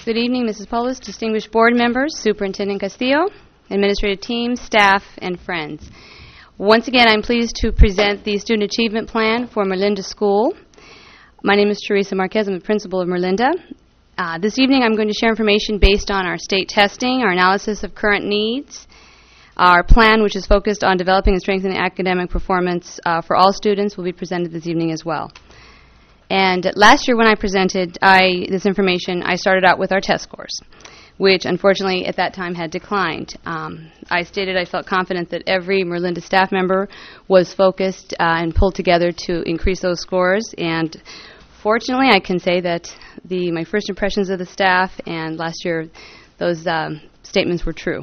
Good evening, Mrs. Polis, distinguished board members, Superintendent Castillo, administrative team, staff, and friends. Once again, I'm pleased to present the Student Achievement Plan for Merlinda School. My name is Teresa Marquez. I'm the principal of Merlinda. This evening, I'm going to share information based on our state testing, our analysis of current needs, our plan, which is focused on developing and strengthening academic performance for all students, will be presented this evening as well. And last year when I presented this information, I started out with our test scores, which unfortunately at that time had declined. I stated I felt confident that every Merlinda staff member was focused and pulled together to increase those scores, and fortunately I can say that my first impressions of the staff and last year, those statements were true.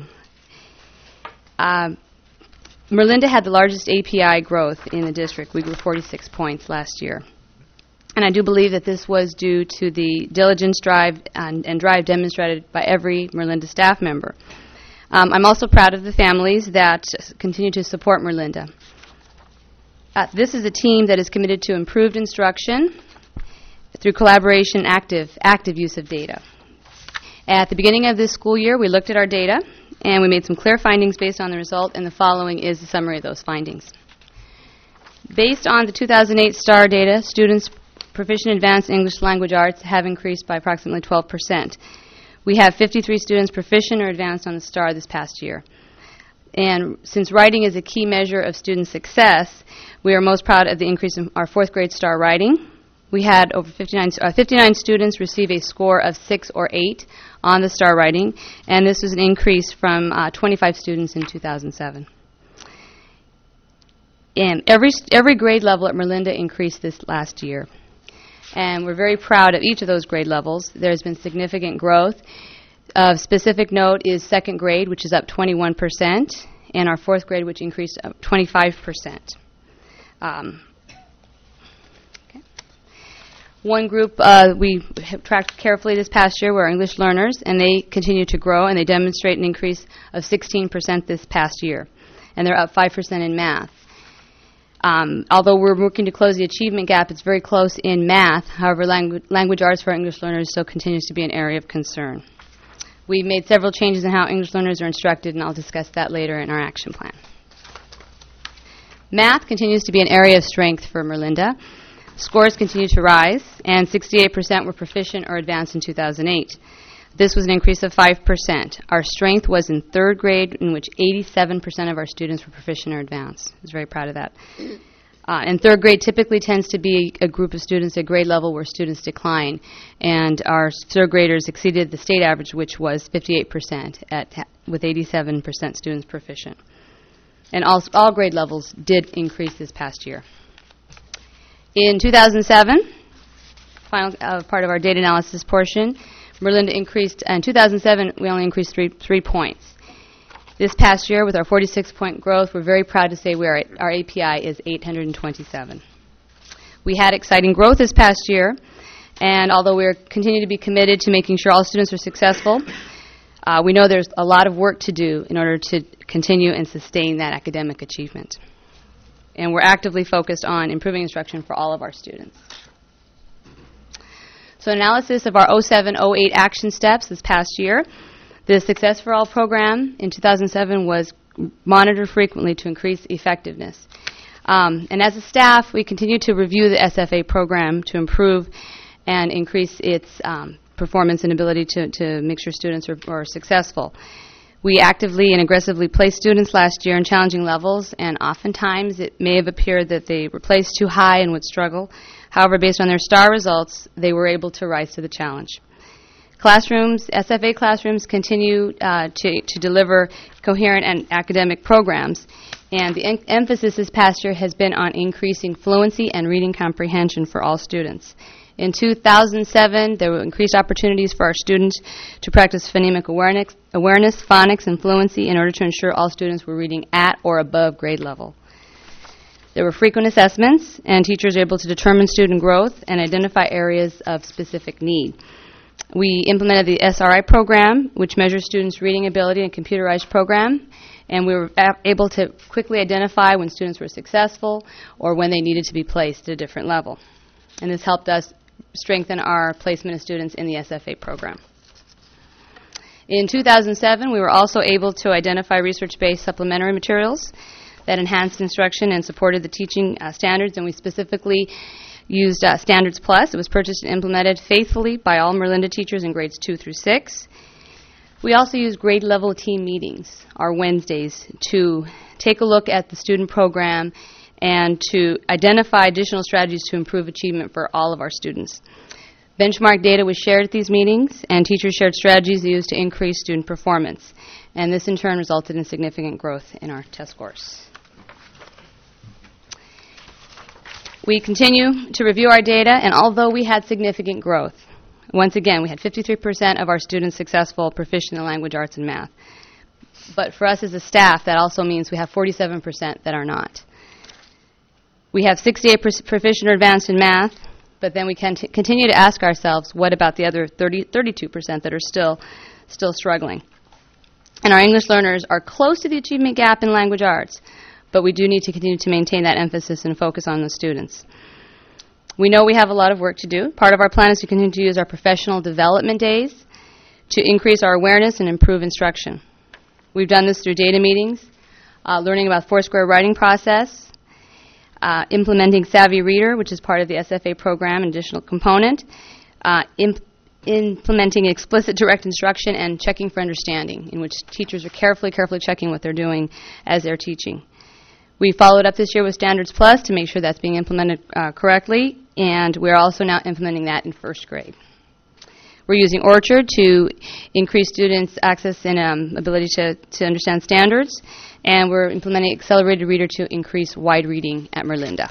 Merlinda had the largest API growth in the district. We grew 46 points last year. And I do believe that this was due to the diligence, drive, and drive demonstrated by every Merlinda staff member. I'm also proud of the families that continue to support Merlinda. This is a team that is committed to improved instruction through collaboration, active use of data. At the beginning of this school year, we looked at our data, and we made some clear findings based on the result, and the following is the summary of those findings. Based on the 2008 STAR data, students proficient in advanced English language arts have increased by approximately 12%. We have 53 students proficient or advanced on the STAR this past year. And since writing is a key measure of student success, we are most proud of the increase in our fourth grade STAR writing. We had over 59 students receive a score of 6 or 8 on the STAR writing, and this was an increase from 25 students in 2007. And every grade level at Merlinda increased this last year. And we're very proud of each of those grade levels. There's been significant growth. Of specific note is second grade, which is up 21%, and our fourth grade, which increased up 25%. One group we have tracked carefully this past year were English learners, and they continue to grow, and they demonstrate an increase of 16% this past year. And they're up 5% in math. Although we're working to close the achievement gap, it's very close in math. However, language arts for English learners still continues to be an area of concern. We've made several changes in how English learners are instructed, and I'll discuss that later in our action plan. Math continues to be an area of strength for Merlinda. Scores continue to rise, and 68% were proficient or advanced in 2008. This was an increase of 5%. Our strength was in third grade, in which 87% of our students were proficient or advanced. I was very proud of that. And third grade typically tends to be a group of students at grade level where students decline, and our third graders exceeded the state average, which was 58%, with 87% students proficient. And all grade levels did increase this past year. In 2007, final part of our data analysis portion, Merlinda increased, in 2007, we only increased 3 points. This past year, with our 46-point growth, we're very proud to say our API is 827. We had exciting growth this past year, and although we continue to be committed to making sure all students are successful, we know there's a lot of work to do in order to continue and sustain that academic achievement. And we're actively focused on improving instruction for all of our students. So analysis of our 07-08 action steps this past year. The Success for All program in 2007 was monitored frequently to increase effectiveness. And as a staff, we continue to review the SFA program to improve and increase its performance and ability to make sure students are successful. We actively and aggressively placed students last year in challenging levels, and oftentimes it may have appeared that they were placed too high and would struggle. However, based on their STAR results, they were able to rise to the challenge. Classrooms, SFA classrooms continue to deliver coherent and academic programs, and the emphasis this past year has been on increasing fluency and reading comprehension for all students. In 2007, there were increased opportunities for our students to practice phonemic awareness, phonics, and fluency in order to ensure all students were reading at or above grade level. There were frequent assessments, and teachers were able to determine student growth and identify areas of specific need. We implemented the SRI program, which measures students' reading ability in a computerized program, and we were able to quickly identify when students were successful or when they needed to be placed at a different level. And this helped us strengthen our placement of students in the SFA program. In 2007, we were also able to identify research-based supplementary materials that enhanced instruction and supported the teaching standards, and we specifically used Standards Plus. It was purchased and implemented faithfully by all Merlinda teachers in grades 2 through 6. We also used grade-level team meetings, our Wednesdays, to take a look at the student program and to identify additional strategies to improve achievement for all of our students. Benchmark data was shared at these meetings, and teachers shared strategies used to increase student performance. And this, in turn, resulted in significant growth in our test scores. We continue to review our data, and although we had significant growth, once again, we had 53% of our students successful, proficient in language, arts, and math. But for us as a staff, that also means we have 47% that are not. We have 68% proficient or advanced in math, but then we can continue to ask ourselves, what about the other 32% that are still struggling? And our English learners are close to the achievement gap in language arts, but we do need to continue to maintain that emphasis and focus on those students. We know we have a lot of work to do. Part of our plan is to continue to use our professional development days to increase our awareness and improve instruction. We've done this through data meetings, learning about Foursquare writing process, implementing Savvy Reader, which is part of the SFA program, an additional component, implementing explicit direct instruction, and checking for understanding, in which teachers are carefully checking what they're doing as they're teaching. We followed up this year with Standards Plus to make sure that's being implemented correctly, and we're also now implementing that in first grade. We're using Orchard to increase students' access and ability to understand standards, and we're implementing Accelerated Reader to increase wide reading at Merlinda.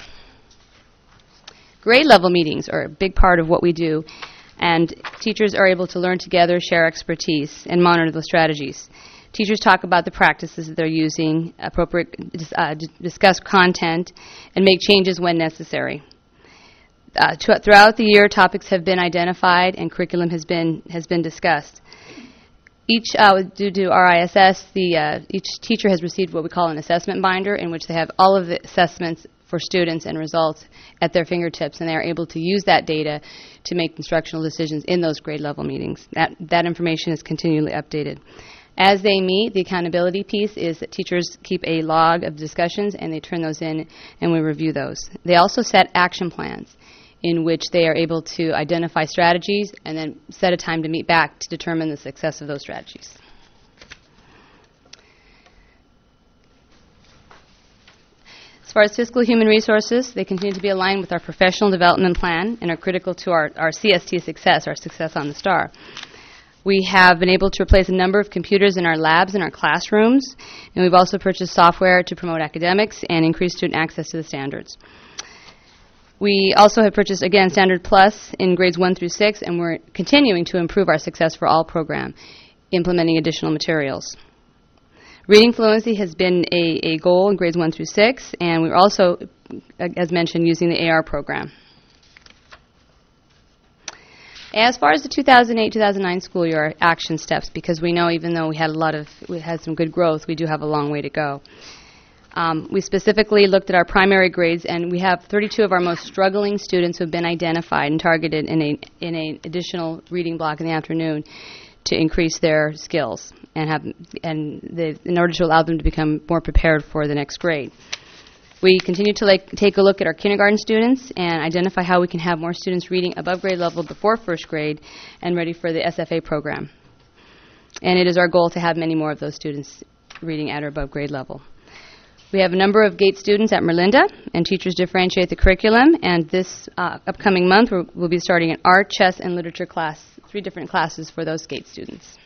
Grade level meetings are a big part of what we do, and teachers are able to learn together, share expertise, and monitor those strategies. Teachers talk about the practices that they're using, discuss content, and make changes when necessary. Throughout the year, topics have been identified and curriculum has been discussed. Due to RISS, each teacher has received what we call an assessment binder, in which they have all of the assessments for students and results at their fingertips, and they are able to use that data to make instructional decisions in those grade level meetings. That information is continually updated. As they meet, the accountability piece is that teachers keep a log of discussions and they turn those in and we review those. They also set action plans in which they are able to identify strategies and then set a time to meet back to determine the success of those strategies. As far as fiscal human resources, they continue to be aligned with our professional development plan and are critical to our CST success, our success on the STAR. We have been able to replace a number of computers in our labs and our classrooms, and we've also purchased software to promote academics and increase student access to the standards. We also have purchased, again, Standard Plus in grades 1 through 6, and we're continuing to improve our Success for All program, implementing additional materials. Reading fluency has been a goal in grades 1 through 6, and we're also, as mentioned, using the AR program. As far as the 2008-2009 school year, our action steps, because we know even though we had some good growth, we do have a long way to go. We specifically looked at our primary grades, and we have 32 of our most struggling students who have been identified and targeted in an additional reading block in the afternoon to increase their skills in order to allow them to become more prepared for the next grade. We continue to take a look at our kindergarten students and identify how we can have more students reading above grade level before first grade and ready for the SFA program. And it is our goal to have many more of those students reading at or above grade level. We have a number of GATE students at Merlinda, and teachers differentiate the curriculum, and this upcoming month we'll be starting an art, chess, and literature class, 3 different classes for those GATE students.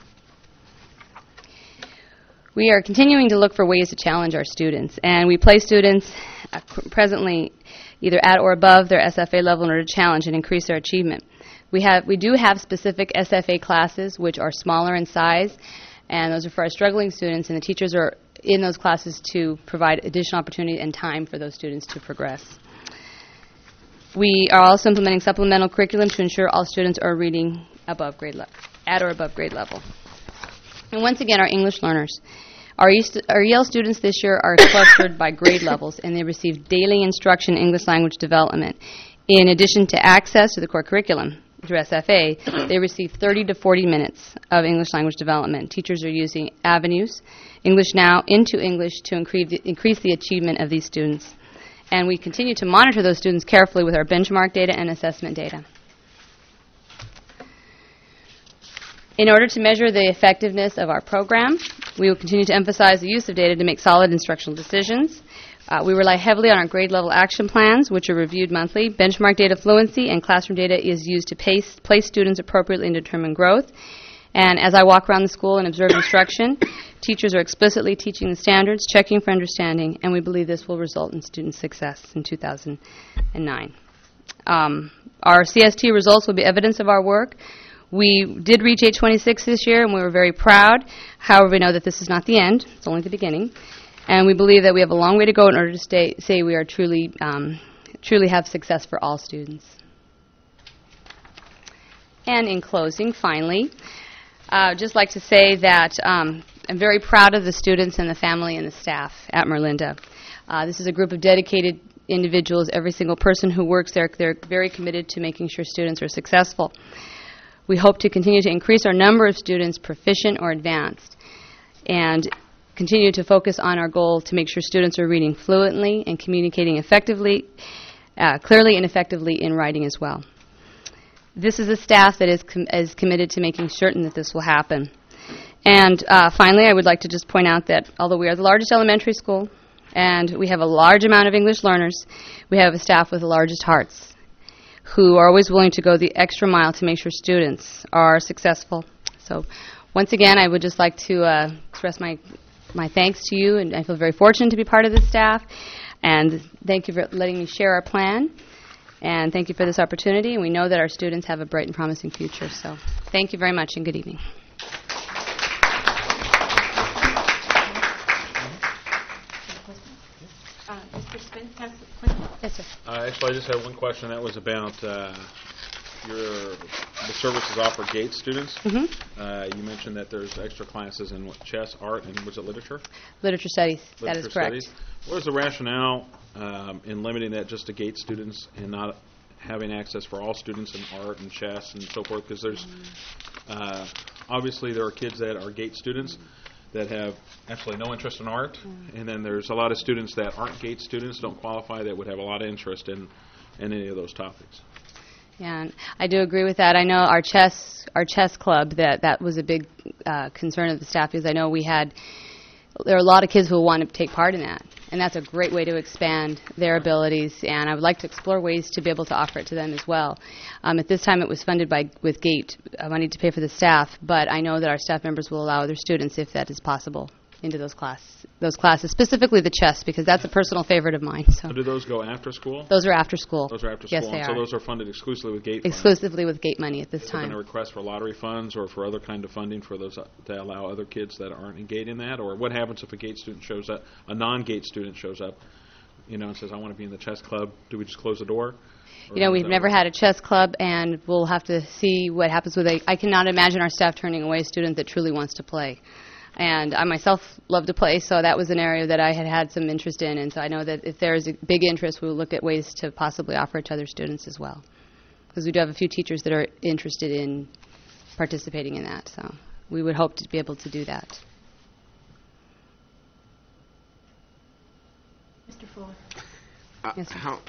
We are continuing to look for ways to challenge our students, and we place students presently either at or above their SFA level in order to challenge and increase their achievement. We do have specific SFA classes which are smaller in size, and those are for our struggling students, and the teachers are in those classes to provide additional opportunity and time for those students to progress. We are also implementing supplemental curriculum to ensure all students are reading at or above grade level. And once again, our English learners. Our EL students this year are clustered by grade levels, and they receive daily instruction in English language development, in addition to access to the core curriculum. through SFA, they receive 30 to 40 minutes of English language development. Teachers are using Avenues, English Now, into English to increase the achievement of these students. And we continue to monitor those students carefully with our benchmark data and assessment data. In order to measure the effectiveness of our program, we will continue to emphasize the use of data to make solid instructional decisions. We rely heavily on our grade level action plans, which are reviewed monthly. Benchmark data fluency and classroom data is used to place students appropriately and determine growth. And as I walk around the school and observe instruction, teachers are explicitly teaching the standards, checking for understanding, and we believe this will result in student success in 2009. Our CST results will be evidence of our work. We did reach 826 this year, and we were very proud. However, we know that this is not the end. It's only the beginning. And we believe that we have a long way to go in order to say we are truly have success for all students. And in closing, finally, I'd just like to say that I'm very proud of the students and the family and the staff at Merlinda. This is a group of dedicated individuals. Every single person who works there, they're very committed to making sure students are successful. We hope to continue to increase our number of students proficient or advanced, and continue to focus on our goal to make sure students are reading fluently and communicating effectively, clearly and effectively in writing as well. This is a staff that is committed to making certain that this will happen. And finally, I would like to just point out that although we are the largest elementary school and we have a large amount of English learners, we have a staff with the largest hearts who are always willing to go the extra mile to make sure students are successful. So once again, I would just like to express my thanks to you, and I feel very fortunate to be part of this staff. And thank you for letting me share our plan. And thank you for this opportunity. And we know that our students have a bright and promising future. So thank you very much, and good evening. Yes, sir. Actually, I just had one question. That was about the services offered GATE students. Mm-hmm. You mentioned that there's extra classes in chess, art, and was it literature? Literature studies. Literature that is correct. Studies. What is the rationale in limiting that just to GATE students and not having access for all students in art and chess and so forth? Because there's obviously there are kids that are GATE students that have absolutely no interest in art, and then there's a lot of students that aren't GATE students, don't qualify, that would have a lot of interest in any of those topics. Yeah, and I do agree with that. I know our chess club, that was a big concern of the staff, because I know there are a lot of kids who will want to take part in that, and that's a great way to expand their abilities, and I would like to explore ways to be able to offer it to them as well. At this time it was funded with GATE money to pay for the staff, but I know that our staff members will allow other students, if that is possible, into those classes, specifically the chess, because that's a personal favorite of mine. So do those go after school? Those are after school. Those are after yes, school. They and are. So those are funded exclusively with GATE funds? Exclusively with GATE money at this time. Is there been a request for lottery funds or for other kind of funding for those to allow other kids that aren't in GATE in that? Or what happens if a GATE student shows up, a non-GATE student shows up, and says, I want to be in the chess club? Do we just close the door? We've never had a chess club, and we'll have to see what happens with it. I cannot imagine our staff turning away a student that truly wants to play. And I myself love to play, so that was an area that I had some interest in. And so I know that if there is a big interest, we will look at ways to possibly offer it to other students as well. Because we do have a few teachers that are interested in participating in that. So we would hope to be able to do that. Mr. Fuller. Yes, sir. How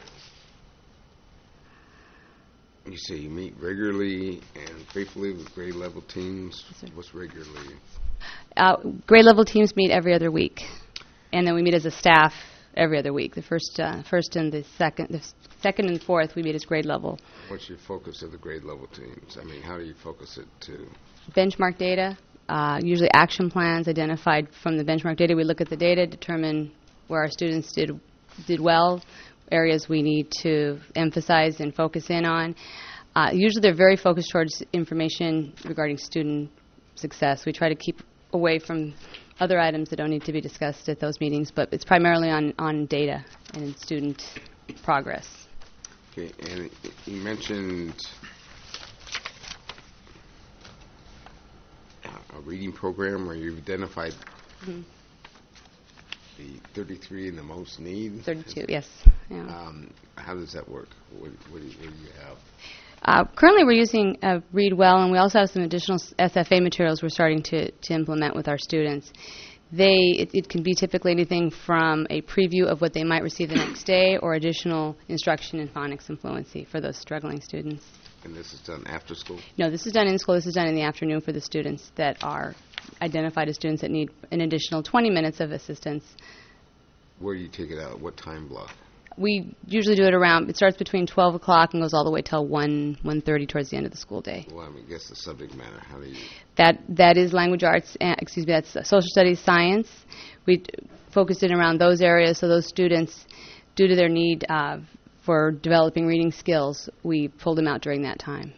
you say you meet regularly and faithfully with grade level teams? Yes, what's regularly? Grade level teams meet every other week, and then we meet as a staff every other week. The first and the second and fourth we meet as grade level. What's your focus of the grade level teams? I mean, how do you focus it to? Benchmark data, usually action plans identified from the benchmark data. We look at the data, determine where our students did well, areas we need to emphasize and focus in on. Usually they're very focused towards information regarding student success. We try to keep away from other items that don't need to be discussed at those meetings, but it's primarily on data and student progress. Okay, and you mentioned a reading program where you've identified the 33 in the most need. 32, yes. Yeah. How does that work? What do you have? Currently, we're using Read Well, and we also have some additional SFA materials we're starting to implement with our students. It can be typically anything from a preview of what they might receive the next day or additional instruction in phonics and fluency for those struggling students. And this is done after school? No, this is done in school. This is done in the afternoon for the students that are identified as students that need an additional 20 minutes of assistance. Where do you take it out? What time block? We usually do it it starts between 12 o'clock and goes all the way till 1:30 towards the end of the school day. Well, I guess the subject matter, how do you... That is language arts, that's social studies, science. We focused it around those areas, so those students, due to their need for developing reading skills, we pulled them out during that time.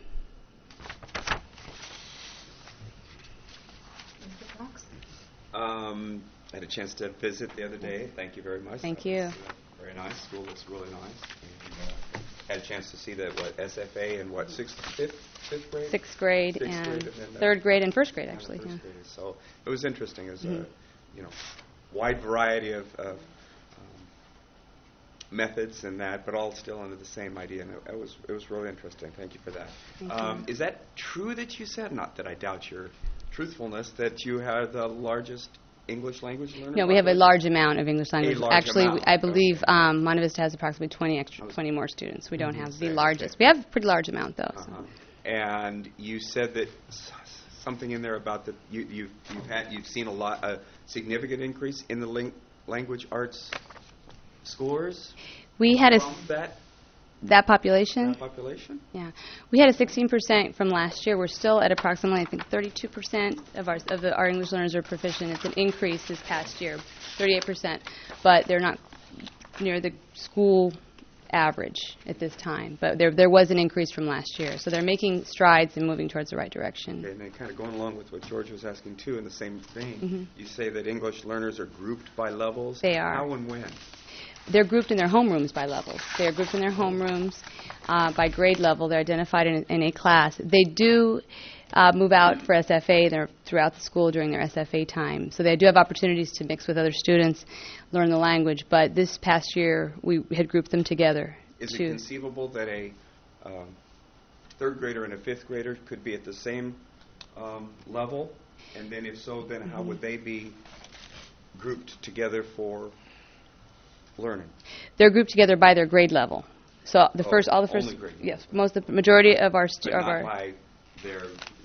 I had a chance to visit the other day. Thank you very much. Thank That you. was, very nice. School looks really nice. And, had a chance to see the SFA and fifth grade? Sixth grade Sixth and grade and then third grade and first grade, and actually. first Yeah. grade. So it was interesting. It was a wide variety of methods and that, but all still under the same idea. And it was really interesting. Thank you for that. Thank you. Is that true that you said? Not that I doubt your truthfulness, that you have the largest English language learner? No, we have a large amount of English language. large Actually, amount. I believe Monte Vista has approximately 20 more students. We don't have the largest. We have a pretty large amount, though. So. And you said that something in there about that you've seen a significant increase in the language arts scores. We had from that population. population. Yeah, we had a 16% from last year. We're still at approximately, I think, 32% of our English learners are proficient. It's an increase this past year, 38%, but they're not near the school average at this time. But there was an increase from last year, so they're making strides and moving towards the right direction. Okay, and then kind of going along with what George was asking too, in the same vein, you say that English learners are grouped by levels. They are. How and when? They're grouped in their homerooms by levels. They are grouped in their homerooms by grade level. They're identified in a class. They do move out for SFA. They're throughout the school during their SFA time. So they do have opportunities to mix with other students, learn the language. But this past year, we had grouped them together. Is it conceivable that a third grader and a fifth grader could be at the same level? And then if so, then how would they be grouped together for learning? They're grouped together by their grade level. So the first, only grade yes, level. the majority of our But not by their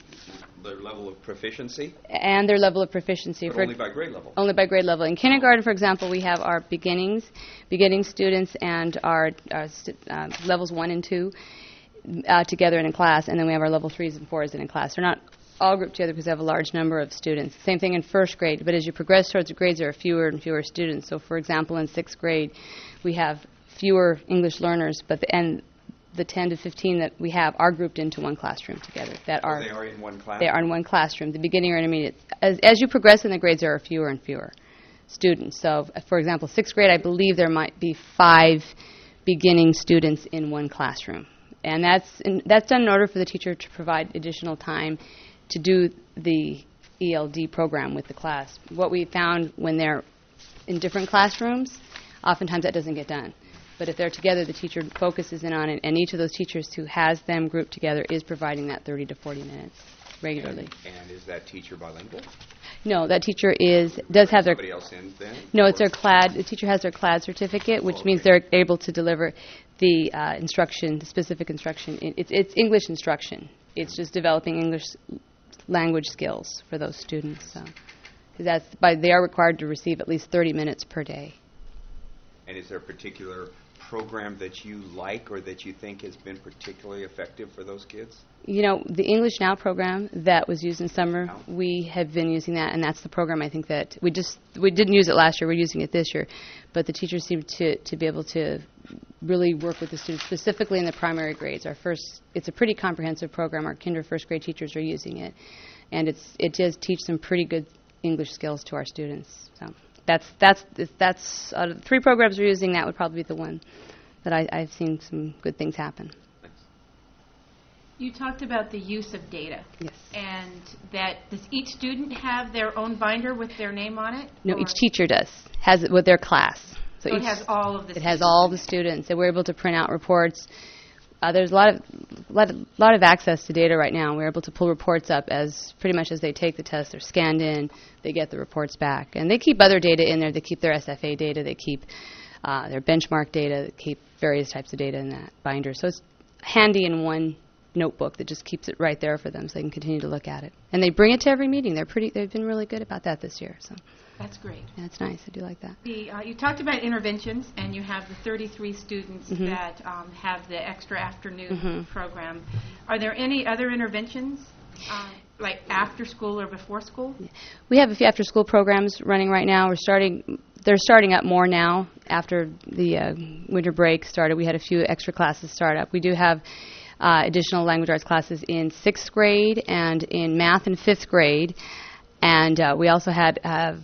level of proficiency, and their level of proficiency. but only by grade level. Only by grade level. In kindergarten, for example, we have our beginning students and our levels 1 and 2 together in a class, and then we have our level 3s and 4s in a class. They're not all grouped together because they have a large number of students. Same thing in first grade, but as you progress towards the grades, there are fewer and fewer students. So, for example, in sixth grade, we have fewer English learners, but the 10 to 15 that we have are grouped into one classroom together. They are in one class? They are in one classroom, the beginning or intermediate. As you progress in the grades, there are fewer and fewer students. So, for example, sixth grade, I believe there might be 5 beginning students in one classroom. And that's done in order for the teacher to provide additional time to do the ELD program with the class. What we found when they're in different classrooms, oftentimes that doesn't get done. But if they're together, the teacher focuses in on it, and each of those teachers who has them grouped together is providing that 30 to 40 minutes regularly. And is that teacher bilingual? No, that teacher does have their... Somebody else in then? No, it's their CLAD. The teacher has their CLAD certificate, which means they're able to deliver the instruction, the specific instruction. It's English instruction. It's just developing English language skills for those students. So, 'cause they are required to receive at least 30 minutes per day. And is there a particular program that you like or that you think has been particularly effective for those kids? You know, the English Now program that was used in summer, we have been using that, and that's the program I think that we didn't use it last year, we're using it this year, but the teachers seem to be able to really work with the students, specifically in the primary grades. It's a pretty comprehensive program. Our first grade teachers are using it, and it does teach some pretty good English skills to our students. So that's out of the 3 programs we're using, that would probably be the one that I've seen some good things happen. You talked about the use of data. Yes. And does each student have their own binder with their name on it? No, or each teacher has it with their class. So it has all of the It has all the students. And we're able to print out reports There's a lot of access to data right now. We're able to pull reports up as pretty much as they take the test. They're scanned in. They get the reports back. And they keep other data in there. They keep their SFA data. They keep their benchmark data. They keep various types of data in that binder. So it's handy in one notebook that just keeps it right there for them so they can continue to look at it. And they bring it to every meeting. They've been really good about that this year. So That's great. yeah, it's nice. I do like that. You talked about interventions, and you have the 33 students that have the extra afternoon program. Are there any other interventions, like after school or before school? We have a few after-school programs running right now. They're starting up more now after the winter break started. We had a few extra classes start up. We do have additional language arts classes in 6th grade and in math in 5th grade. And we also have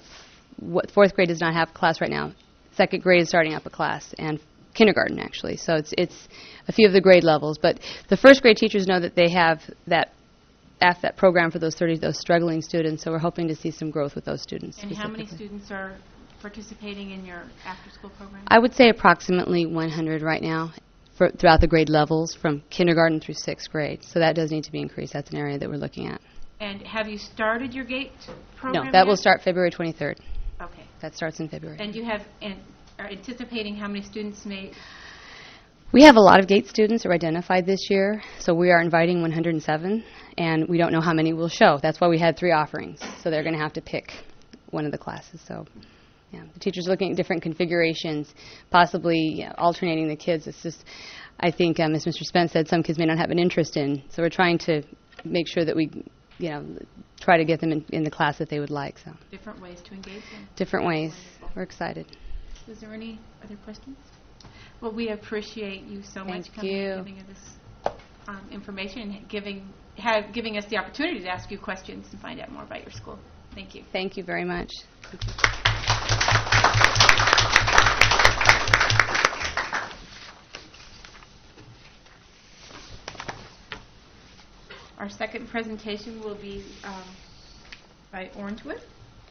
4th grade does not have a class right now. 2nd grade is starting up a class, and kindergarten, actually. So it's a few of the grade levels. But the 1st grade teachers know that they have that program for those struggling students, so we're hoping to see some growth with those students. And how many students are participating in your after-school program? I would say approximately 100 right now throughout the grade levels from kindergarten through 6th grade. So that does need to be increased. That's an area that we're looking at. And have you started your GATE program No, that will yet? start February 23rd. Okay. That starts in February. And you are anticipating how many students may... We have a lot of GATE students that were identified this year, so we are inviting 107, and we don't know how many will show. That's why we had 3 offerings, so they're going to have to pick one of the classes. So, yeah, the teachers are looking at different configurations, possibly alternating the kids. It's just, I think, as Mr. Spence said, some kids may not have an interest in, so we're trying to make sure that we, try to get them in the class that they would like. So, Different ways to engage them. different ways. Wonderful. We're excited. Is there any other questions? Well, we appreciate you so much Thank coming you. and giving us this information and giving us the opportunity to ask you questions and find out more about your school. Thank you. Thank you very much. Our second presentation will be by Orangewood.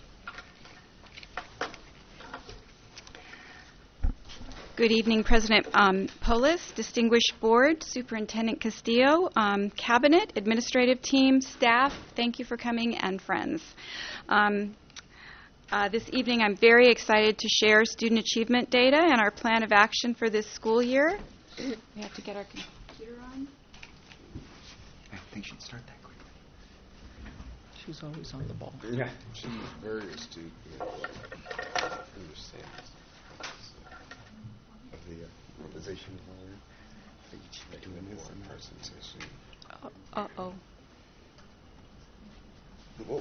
Good evening, President Polis, distinguished board, Superintendent Castillo, cabinet, administrative team, staff, thank you for coming, and friends. This evening I'm very excited to share student achievement data and our plan of action for this school year. We have to get our computer on. I think she'd start that quickly. She's always on the ball. Yeah. She's very astute. Understands of the organization of our. I think she should do a more presentation. Uh-oh. Whoa.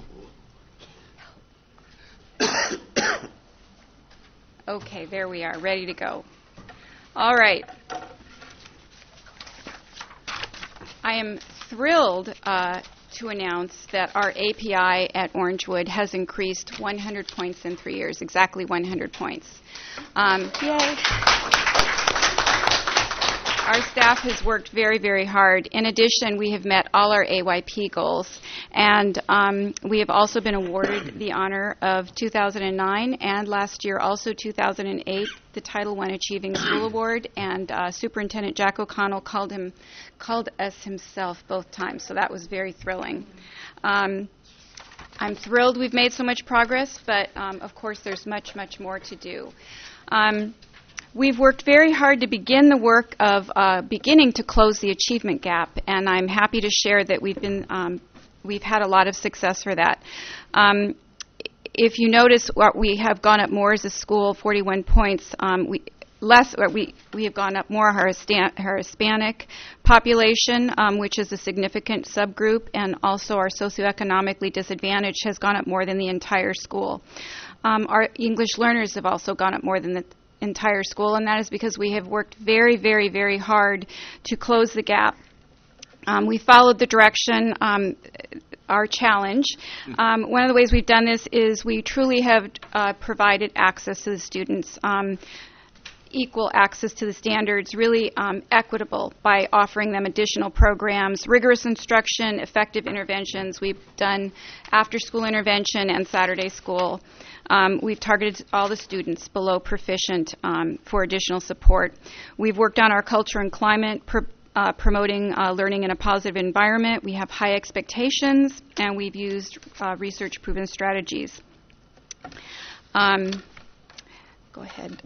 Okay, there we are, ready to go. All right. I am thrilled to announce that our API at Orangewood has increased 100 points in 3 years, exactly 100 points. Yay. Our staff has worked very, very hard. In addition, we have met all our AYP goals, and we have also been awarded the honor of 2009 and last year also 2008, the Title I Achieving School Award, and Superintendent Jack O'Connell called us himself both times, so that was very thrilling. I'm thrilled we've made so much progress, but of course there's much, much more to do. We've worked very hard to begin the work of beginning to close the achievement gap, and I'm happy to share that we've had a lot of success for that. If you notice, what we have gone up more as a school, 41 points. We have gone up more our Hispanic population, which is a significant subgroup, and also our socioeconomically disadvantaged has gone up more than the entire school. Our English learners have also gone up more than the entire school, and that is because we have worked very, very, very hard to close the gap. We followed the direction, our challenge. One of the ways we've done this is we truly have provided access to the students. equal access to the standards, really equitable by offering them additional programs, rigorous instruction, effective interventions. We've done after-school intervention and Saturday school. We've targeted all the students below proficient for additional support. We've worked on our culture and climate, promoting learning in a positive environment. We have high expectations, and we've used research-proven strategies. Go ahead.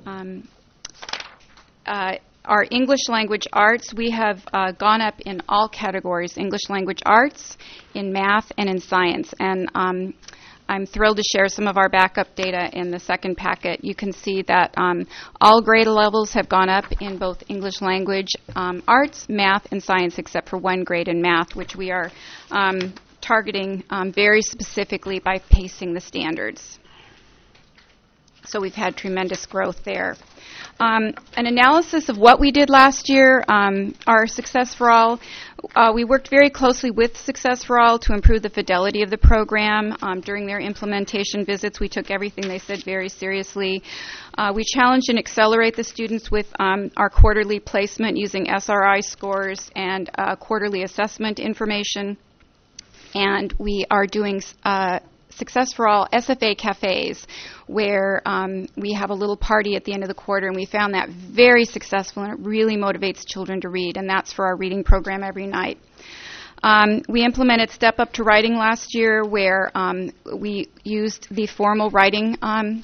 Our English language arts, we have gone up in all categories, English language arts, in math, and in science. And I'm thrilled to share some of our backup data in the second packet. You can see that all grade levels have gone up in both English language arts, math, and science, except for one grade in math, which we are targeting very specifically by pacing the standards. So we've had tremendous growth there. An analysis of what we did last year, our Success for All. We worked very closely with Success for All to improve the fidelity of the program. During their implementation visits, we took everything they said very seriously. We challenged and accelerate the students with our quarterly placement using SRI scores and quarterly assessment information. And we are doing Success for All SFA cafes, where we have a little party at the end of the quarter, and we found that very successful, and it really motivates children to read, and that's for our reading program every night. We implemented Step Up to Writing last year, where we used the formal writing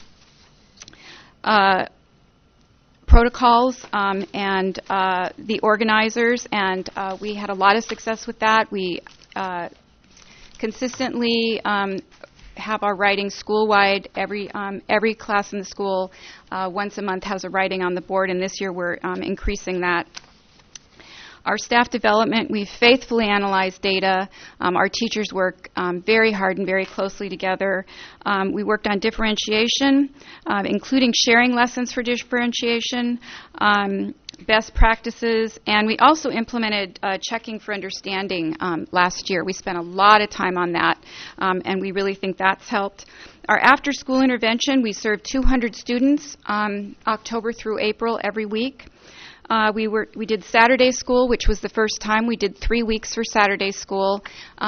protocols and the organizers, and we had a lot of success with that. We consistently have our writing school-wide. Every class in the school once a month has a writing on the board, and this year we're increasing that. Our staff development, we've faithfully analyzed data. Our teachers work very hard and very closely together. We worked on differentiation, including sharing lessons for differentiation, best practices, and we also implemented checking for understanding last year. We spent a lot of time on that, and we really think that's helped. Our after-school intervention, we served 200 students October through April every week. We did Saturday school, which was the first time. We did 3 weeks for Saturday school.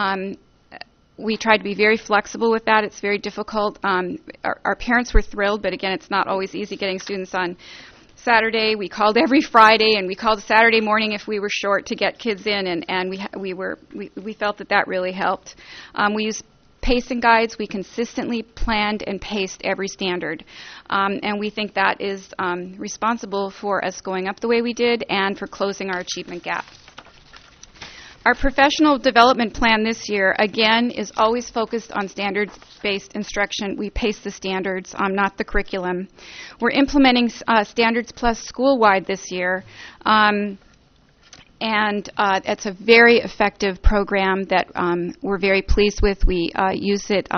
We tried to be very flexible with that. It's very difficult. Our parents were thrilled, but again, it's not always easy getting students on Saturday. We called every Friday, and we called Saturday morning if we were short to get kids in, and we felt that really helped. We used pacing guides. We consistently planned and paced every standard, and we think that is responsible for us going up the way we did and for closing our achievement gap. Our professional development plan this year, again, is always focused on standards-based instruction. We pace the standards, not the curriculum. We're implementing Standards Plus school-wide this year, and it's a very effective program that we're very pleased with. We used it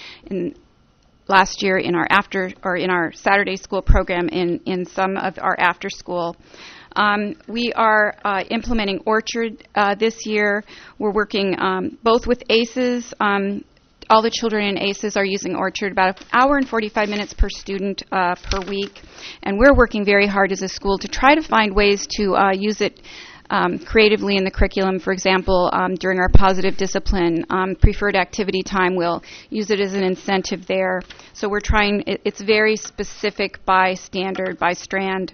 last year in our Saturday school program in some of our after school. We are implementing Orchard this year. We're working both with ACES. All the children in ACES are using Orchard about an hour and 45 minutes per student per week. And we're working very hard as a school to try to find ways to use it creatively in the curriculum. For example, during our positive discipline preferred activity time, we'll use it as an incentive there. So we're trying, it's very specific by standard, by strand.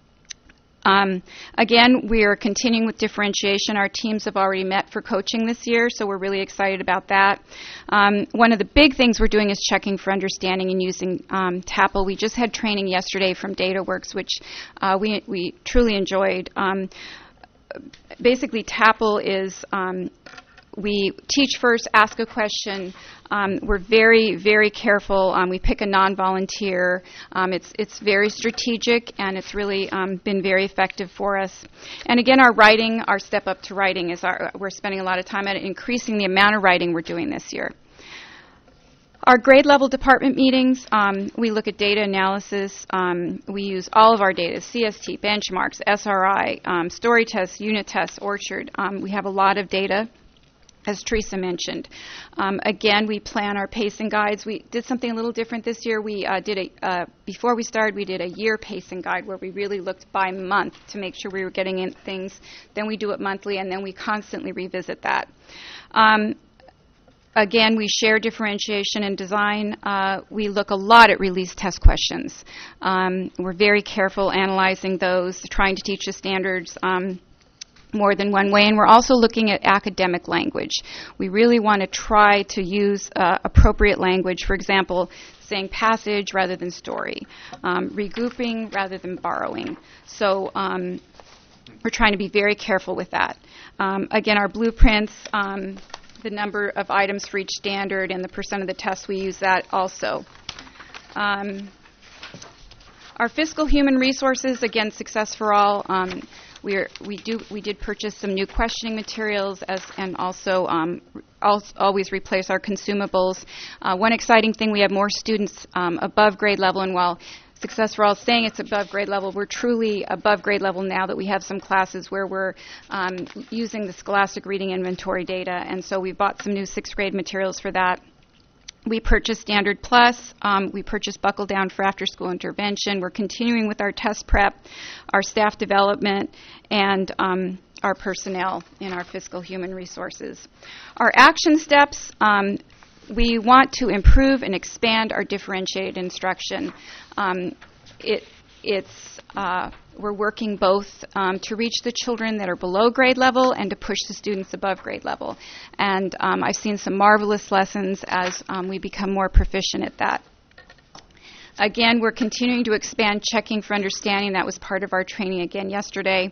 Again, we are continuing with differentiation. Our teams have already met for coaching this year, so we're really excited about that. One of the big things we're doing is checking for understanding and using TAPL. We just had training yesterday from DataWorks, which we truly enjoyed. Basically, TAPL is we teach first, ask a question. We're very, very careful. We pick a non-volunteer. It's very strategic, and it's really been very effective for us. And again, our writing, our Step Up to Writing, we're spending a lot of time at it, increasing the amount of writing we're doing this year. Our grade level department meetings, we look at data analysis. We use all of our data, CST, benchmarks, SRI, story tests, unit tests, Orchard. We have a lot of data. as Teresa mentioned. Again, we plan our pacing guides. We did something a little different this year. We before we started, we did a year pacing guide where we really looked by month to make sure we were getting in things. Then we do it monthly, and then we constantly revisit that. Again, we share differentiation and design. We look a lot at release test questions. We're very careful analyzing those, trying to teach the standards more than one way, and we're also looking at academic language. We really want to try to use appropriate language, for example, saying passage rather than story, regrouping rather than borrowing. So we're trying to be very careful with that. Again, our blueprints, the number of items for each standard and the percent of the tests, we use that also. Our fiscal human resources, again, Success for All. We did purchase some new questioning materials and also always replace our consumables. One exciting thing, we have more students above grade level, and while Success for All is saying it's above grade level, we're truly above grade level now that we have some classes where we're using the Scholastic Reading Inventory data, and so we bought some new 6th grade materials for that. We purchased Standard Plus. We purchased Buckle Down for after-school intervention. We're continuing with our test prep, our staff development, and our personnel in our fiscal human resources. Our action steps, we want to improve and expand our differentiated instruction. We're working both to reach the children that are below grade level and to push the students above grade level. And I've seen some marvelous lessons as we become more proficient at that. Again, we're continuing to expand checking for understanding. That was part of our training again yesterday.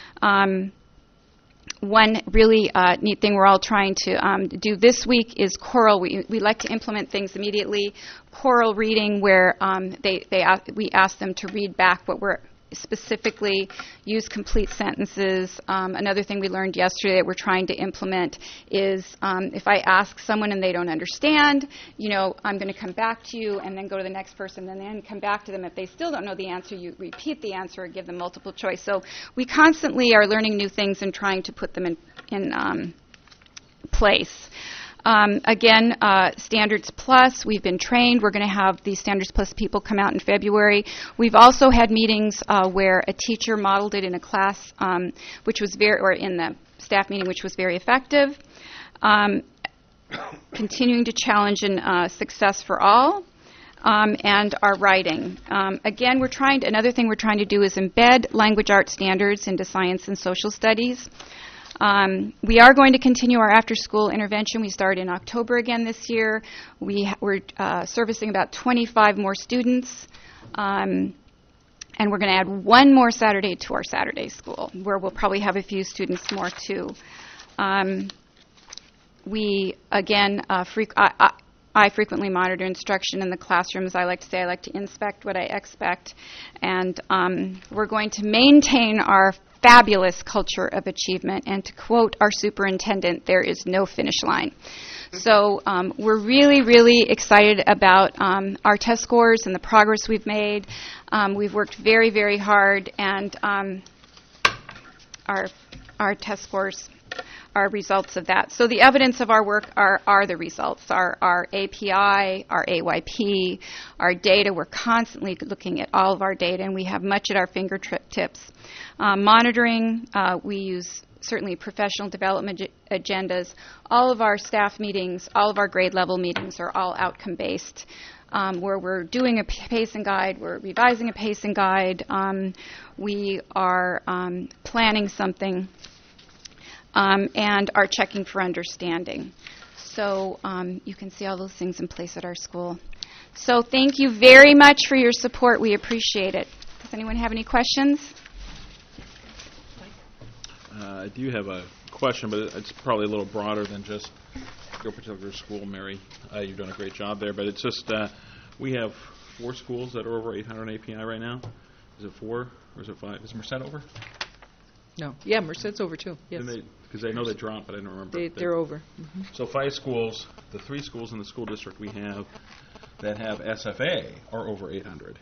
One really neat thing we're all trying to do this week is choral. We like to implement things immediately. Choral reading, where we ask them to read back what we're specifically, use complete sentences. Another thing we learned yesterday that we're trying to implement is if I ask someone and they don't understand, I'm going to come back to you and then go to the next person and then come back to them. If they still don't know the answer, you repeat the answer or give them multiple choice. So we constantly are learning new things and trying to put them in place. Again, Standards Plus, we've been trained. We're going to have the Standards Plus people come out in February. We've also had meetings where a teacher modeled it in a class, which was in the staff meeting, which was very effective. Continuing to challenge in Success for All. And our writing. Again, another thing we're trying to do is embed language arts standards into science and social studies. We are going to continue our after-school intervention. We started in October again this year. We're servicing about 25 more students, and we're going to add one more Saturday to our Saturday school, where we'll probably have a few students more too. I frequently monitor instruction in the classrooms. I like to say I like to inspect what I expect, and we're going to maintain our fabulous culture of achievement, and to quote our superintendent, there is no finish line. So we're really, really excited about our test scores and the progress we've made. We've worked very, very hard, and our test scores are results of that. So the evidence of our work are the results. Our API, our AYP, our data. We're constantly looking at all of our data, and we have much at our fingertips. Monitoring, we use certainly professional development agendas. All of our staff meetings, all of our grade level meetings are all outcome-based, where we're doing a pacing guide, we're revising a pacing guide, we are planning something, and are checking for understanding. So you can see all those things in place at our school. So thank you very much for your support. We appreciate it. Does anyone have any questions? I do have a question, but it's probably a little broader than just your particular school, Mary. You've done a great job there, but it's just we have 4 schools that are over 800 API right now. Is it 4 or is it 5? Is Merced over? No. Yeah, Merced's over too. Yes. Because I know they dropped, but I don't remember. They're over. Mm-hmm. So 5 schools, the 3 schools in the school district we have that have SFA are over 800.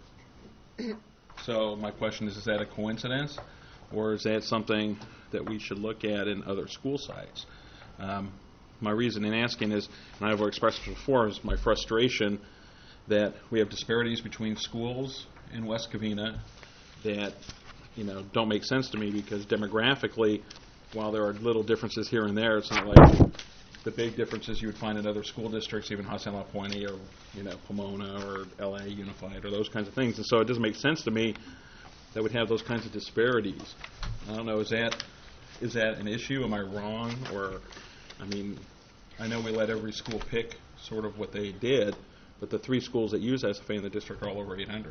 So my question is that a coincidence, or is that something that we should look at in other school sites? My reason in asking is, and I've expressed it before, is my frustration that we have disparities between schools in West Covina that, don't make sense to me, because demographically, while there are little differences here and there, it's not like the big differences you would find in other school districts, even Hassela Pointe or Pomona or LA Unified or those kinds of things. And so it doesn't make sense to me that would have those kinds of disparities. I don't know, is that an issue? Am I wrong? Or, I know we let every school pick sort of what they did, but the 3 schools that use SFA in the district are all over 800.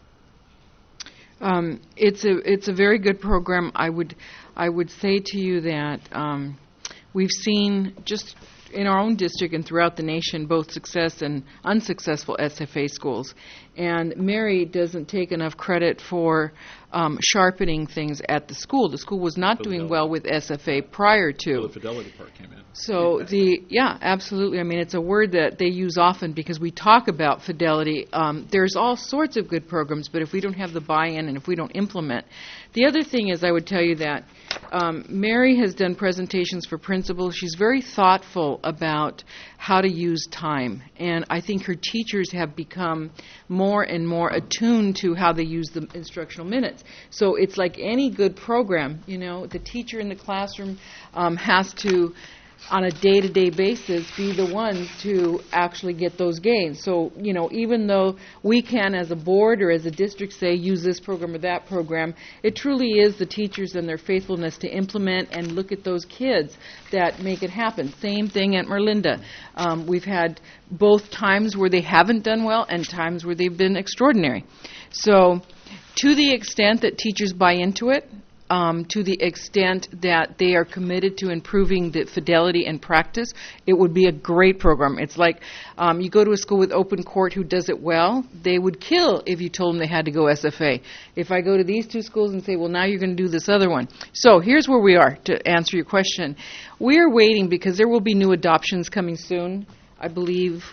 It's a very good program. I would say to you that we've seen just in our own district and throughout the nation both success and unsuccessful SFA schools. And Mary doesn't take enough credit for sharpening things at the school. The school was not doing well with SFA prior to. So the fidelity part came in. So absolutely. It's a word that they use often because we talk about fidelity. There's all sorts of good programs, but if we don't have the buy-in and if we don't implement. The other thing is, I would tell you that Mary has done presentations for principals. She's very thoughtful about how to use time, and I think her teachers have become more and more attuned to how they use the instructional minutes. So it's like any good program, the teacher in the classroom has to, on a day-to-day basis, be the ones to actually get those gains. So, even though we can, as a board or as a district, say, use this program or that program, it truly is the teachers and their faithfulness to implement and look at those kids that make it happen. Same thing at Merlinda. We've had both times where they haven't done well and times where they've been extraordinary. So, to the extent that teachers buy into it, to the extent that they are committed to improving the fidelity and practice, it would be a great program. It's like you go to a school with open court who does it well, they would kill if you told them they had to go SFA. If I go to these 2 schools and say, well, now you're going to do this other one. So here's where we are, to answer your question. We're waiting because there will be new adoptions coming soon, I believe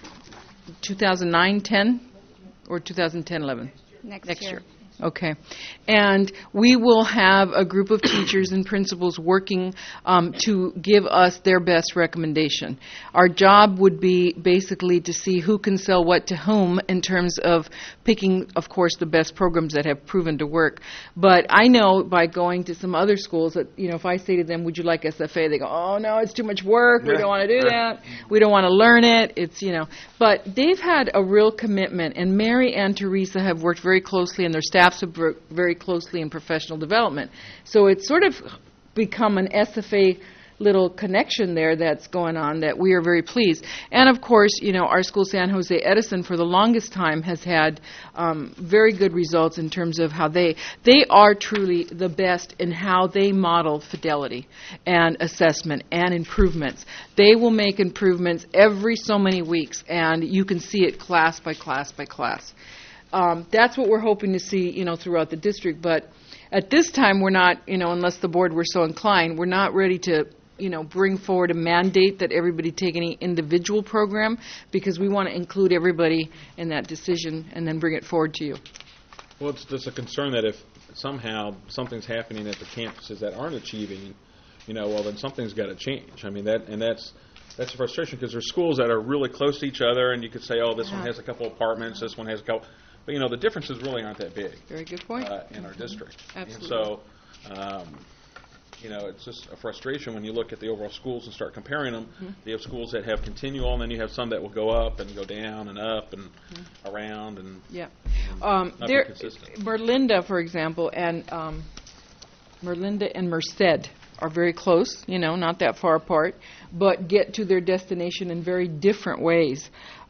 2009-10 or 2010-11? Next year. Okay. And we will have a group of teachers and principals working to give us their best recommendation. Our job would be basically to see who can sell what to whom in terms of picking, of course, the best programs that have proven to work. But I know by going to some other schools that, if I say to them, would you like SFA? They go, oh, no, it's too much work. We don't want to do that. We don't want to learn it. It's, But they've had a real commitment, and Mary and Teresa have worked very closely, and their staffs have worked very closely in professional development. So it's sort of become an SFA little connection there that's going on that we are very pleased. And of course, our school, San Jose Edison, for the longest time has had very good results in terms of how they are truly the best in how they model fidelity and assessment and improvements. They will make improvements every so many weeks, and you can see it class by class by class. That's what we're hoping to see, throughout the district. But at this time, we're not, unless the board were so inclined, we're not ready to, bring forward a mandate that everybody take any individual program, because we want to include everybody in that decision and then bring it forward to you. Well, it's just a concern that if somehow something's happening at the campuses that aren't achieving, then something's got to change. That's a frustration, because there's schools that are really close to each other, and you could say, oh, this one has a couple apartments, this one has a couple. But, the differences really aren't that big. Very good point. In our district. Absolutely. And so, it's just a frustration when you look at the overall schools and start comparing them. You have schools that have continual, and then you have some that will go up and go down and up and around and not be consistent. Merlinda, for example, and Merlinda and Merced are very close, not that far apart, but get to their destination in very different ways.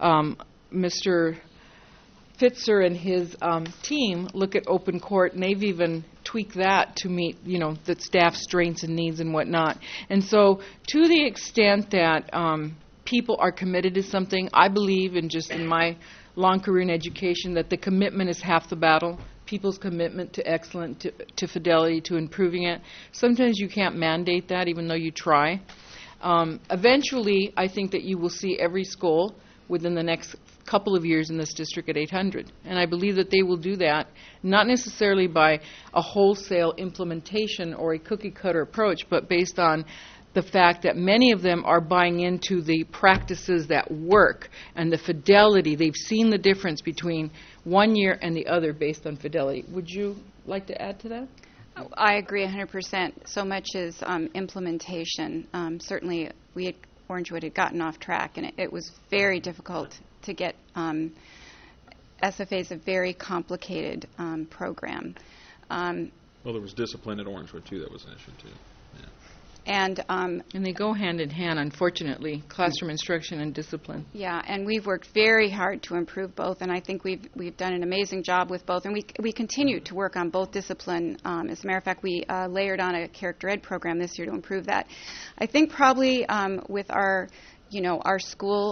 Mr. Fitzer and his team look at open court, and they've even tweaked that to meet, the staff strengths and needs and whatnot. And so, to the extent that people are committed to something, I believe, and just in my long career in education, that the commitment is half the battle. People's commitment to excellence, to fidelity, to improving it. Sometimes you can't mandate that, even though you try. Eventually, I think that you will see every school within the next couple of years in this district at 800. And I believe that they will do that, not necessarily by a wholesale implementation or a cookie-cutter approach, but based on the fact that many of them are buying into the practices that work and the fidelity. They've seen the difference between one year and the other based on fidelity. Would you like to add to that? I agree 100%. So much as implementation. Certainly, Orangewood had gotten off track, and it was very difficult to get. SFA is a very complicated program. Well, there was discipline at Orangewood, too. That was an issue, too. Yeah. And they go hand in hand, unfortunately, classroom instruction and discipline. Yeah, and we've worked very hard to improve both, and I think we've done an amazing job with both, and we continue to work on both discipline. As a matter of fact, we layered on a character ed program this year to improve that. I think probably with our school,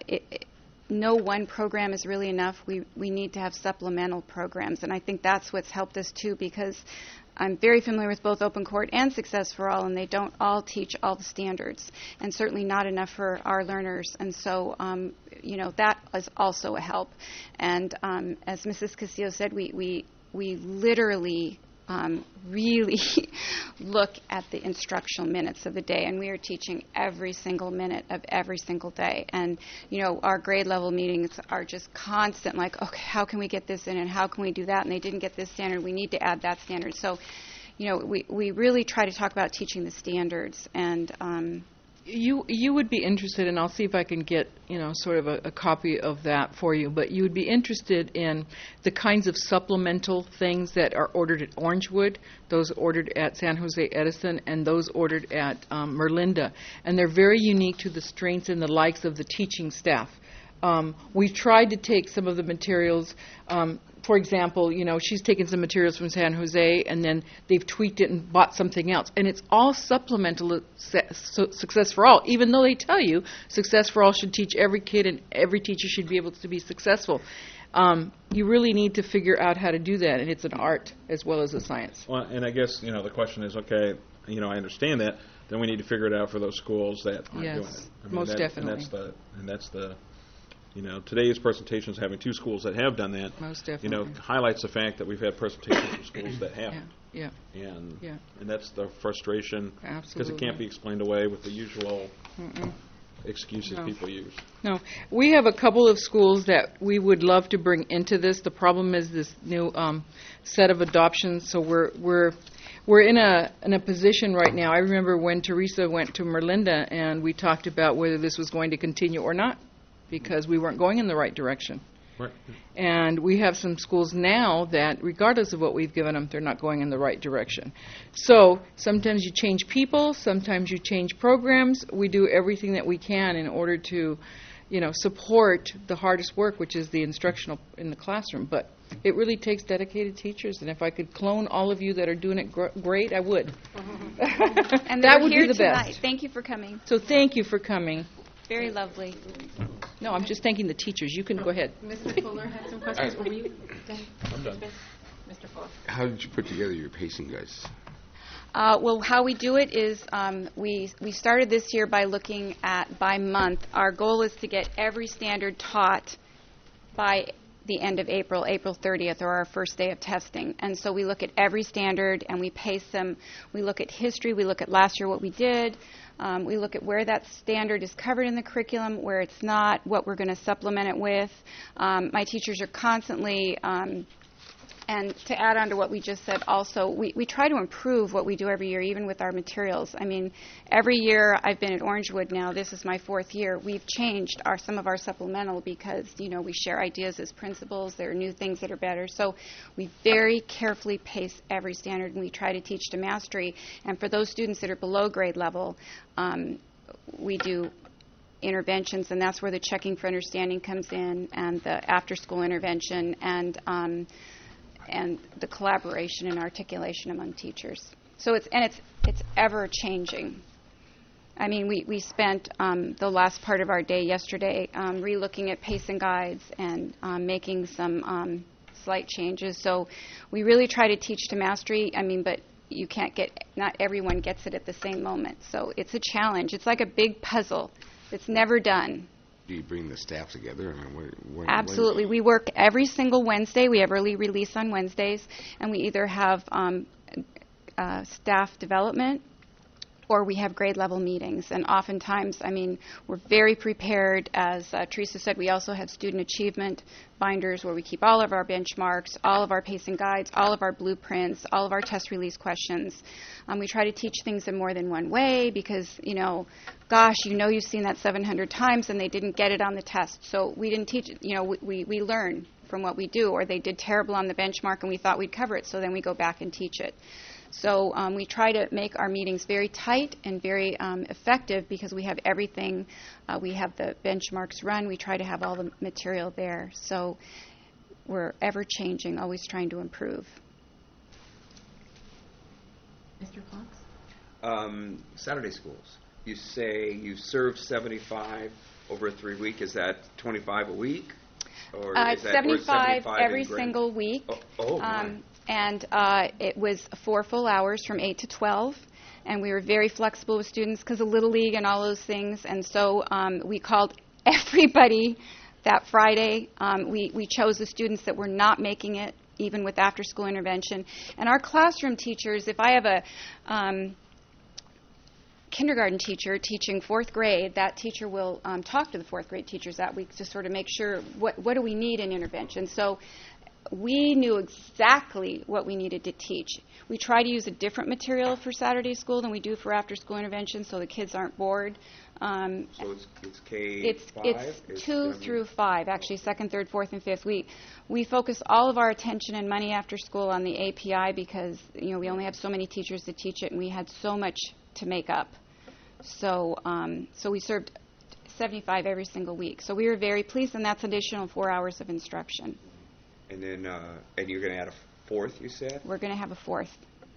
no one program is really enough. We need to have supplemental programs, and I think that's what's helped us too, because I'm very familiar with both Open Court and Success for All, and they don't all teach all the standards, and certainly not enough for our learners. And so, that is also a help. And as Mrs. Castillo said, we literally really look at the instructional minutes of the day, and we are teaching every single minute of every single day. And our grade level meetings are just constant, like, okay, how can we get this in, and how can we do that, and they didn't get this standard, we need to add that standard. So we really try to talk about teaching the standards. And you would be interested, and I'll see if I can get sort of a copy of that for you, but you would be interested in the kinds of supplemental things that are ordered at Orangewood, those ordered at San Jose Edison, and those ordered at Merlinda. And they're very unique to the strengths and the likes of the teaching staff. We've tried to take some of the materials. For example, she's taken some materials from San Jose, and then they've tweaked it and bought something else. And it's all supplemental to Success for All, even though they tell you Success for All should teach every kid and every teacher should be able to be successful. You really need to figure out how to do that, and it's an art as well as a science. Well, and I guess, the question is, okay, I understand that, then we need to figure it out for those schools that aren't doing it. Most definitely. And that's the today's presentation is having two schools that have done that. Most definitely. Highlights the fact that we've had presentations from schools that haven't. Yeah. And that's the frustration. Absolutely. Because it can't be explained away with the usual excuses people use. No. We have a couple of schools that we would love to bring into this. The problem is this new set of adoptions. So we're in a position right now. I remember when Teresa went to Merlinda and we talked about whether this was going to continue or not, because we weren't going in the right direction. Right. And we have some schools now that, regardless of what we've given them, they're not going in the right direction. So sometimes you change people, sometimes you change programs. We do everything that we can in order to, support the hardest work, which is the instructional in the classroom. But it really takes dedicated teachers, and if I could clone all of you that are doing it great, I would. And that would here be the tonight. best. Thank you for coming. So thank you for coming. Very lovely. No, I'm just thanking the teachers. You can go ahead. Mr. Fuller had some questions. Were you done? I'm done. Mr. Fuller. How did you put together your pacing guides? Well, how we do it is we started this year by looking at by month. Our goal is to get every standard taught by the end of April 30th, or our first day of testing. And so we look at every standard and we pace them. We look at history. We look at last year what we did. We look at where that standard is covered in the curriculum, where it's not, what we're going to supplement it with. My teachers are constantly, and to add on to what we just said also, we try to improve what we do every year, even with our materials. I mean, every year I've been at Orangewood now, this is my 4th year, we've changed some of our supplemental because, we share ideas as principals. There are new things that are better. So we very carefully pace every standard, and we try to teach to mastery. And for those students that are below grade level, we do interventions, and that's where the checking for understanding comes in, and the after-school intervention, and the collaboration and articulation among teachers. So it's ever changing. I mean, we spent the last part of our day yesterday re-looking at pacing guides and making some slight changes. So we really try to teach to mastery. I mean, but you can't not everyone gets it at the same moment. So it's a challenge. It's like a big puzzle that's never done. Do you bring the staff together? I mean, Absolutely. We work every single Wednesday. We have early release on Wednesdays, and we either have staff development or we have grade level meetings. And oftentimes, I mean, we're very prepared. As Teresa said, we also have student achievement binders where we keep all of our benchmarks, all of our pacing guides, all of our blueprints, all of our test release questions. We try to teach things in more than one way because, gosh, you've seen that 700 times and they didn't get it on the test. So we didn't teach it. We learn from what we do, or they did terrible on the benchmark and we thought we'd cover it, so then we go back and teach it. So we try to make our meetings very tight and very effective because we have everything. We have the benchmarks run. We try to have all the material there. So we're ever changing, always trying to improve. Mr. Fox? Saturday schools. You say you serve 75 over a 3-week. Is that 25 a week? Or is that 75 every in grade? single week. My. And it was 4 full hours from 8 to 12. And we were very flexible with students because of Little League and all those things. And so we called everybody that Friday. We chose the students that were not making it, even with after-school intervention. And our classroom teachers, if I have a kindergarten teacher teaching 4th grade, that teacher will talk to the 4th grade teachers that week to sort of make sure what do we need in intervention. So we knew exactly what we needed to teach. We try to use a different material for Saturday school than we do for after-school intervention, so the kids aren't bored. So it's K5? It's 2 through 5, actually, 2nd, 3rd, 4th, and 5th. We focus all of our attention and money after school on the API because we only have so many teachers to teach it, and we had so much to make up. So we served 75 every single week. So we were very pleased, and that's an additional 4 hours of instruction. And then, and you're going to add a 4th, you said? We're going to have a 4th.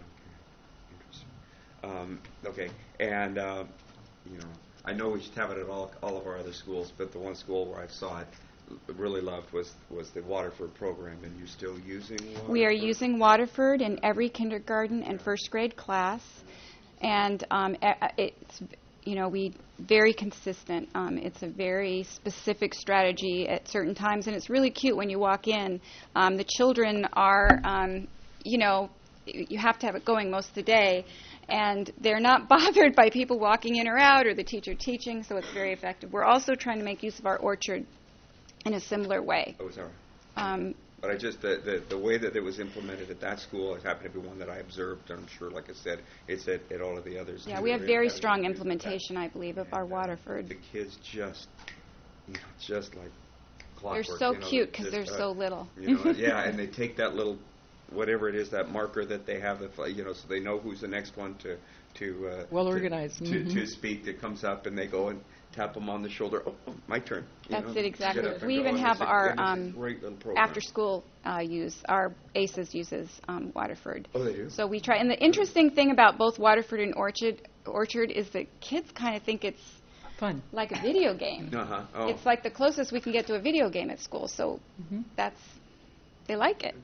Okay. And, I know we should have it at all of our other schools, but the one school where I saw it, really loved was the Waterford program. And you're still using Waterford? We are using Waterford in every kindergarten and 1st grade class. And it's, we very consistent. It's a very specific strategy at certain times, and it's really cute when you walk in. The children are, you have to have it going most of the day, and they're not bothered by people walking in or out or the teacher teaching, so it's very effective. We're also trying to make use of our orchard in a similar way. Oh, sorry. But I just, the way that it was implemented at that school, it happened to be one that I observed. I'm sure, like I said, it's at all of the others. Yeah, we have very strong implementation, I believe, of our Waterford. The kids just like clockwork. They're so cute because they're so little. Yeah, and they take that little, whatever it is, that marker that they have, so they know who's the next one to well organized to speak that comes up, and they go and tap them on the shoulder. Oh, my turn. That's it, exactly. We even have our after-school our ACES uses Waterford. Oh, they do? So we try. And the interesting thing about both Waterford and Orchard is that kids kind of think it's fun, like a video game. Uh-huh. Oh. It's like the closest we can get to a video game at school. So they like it.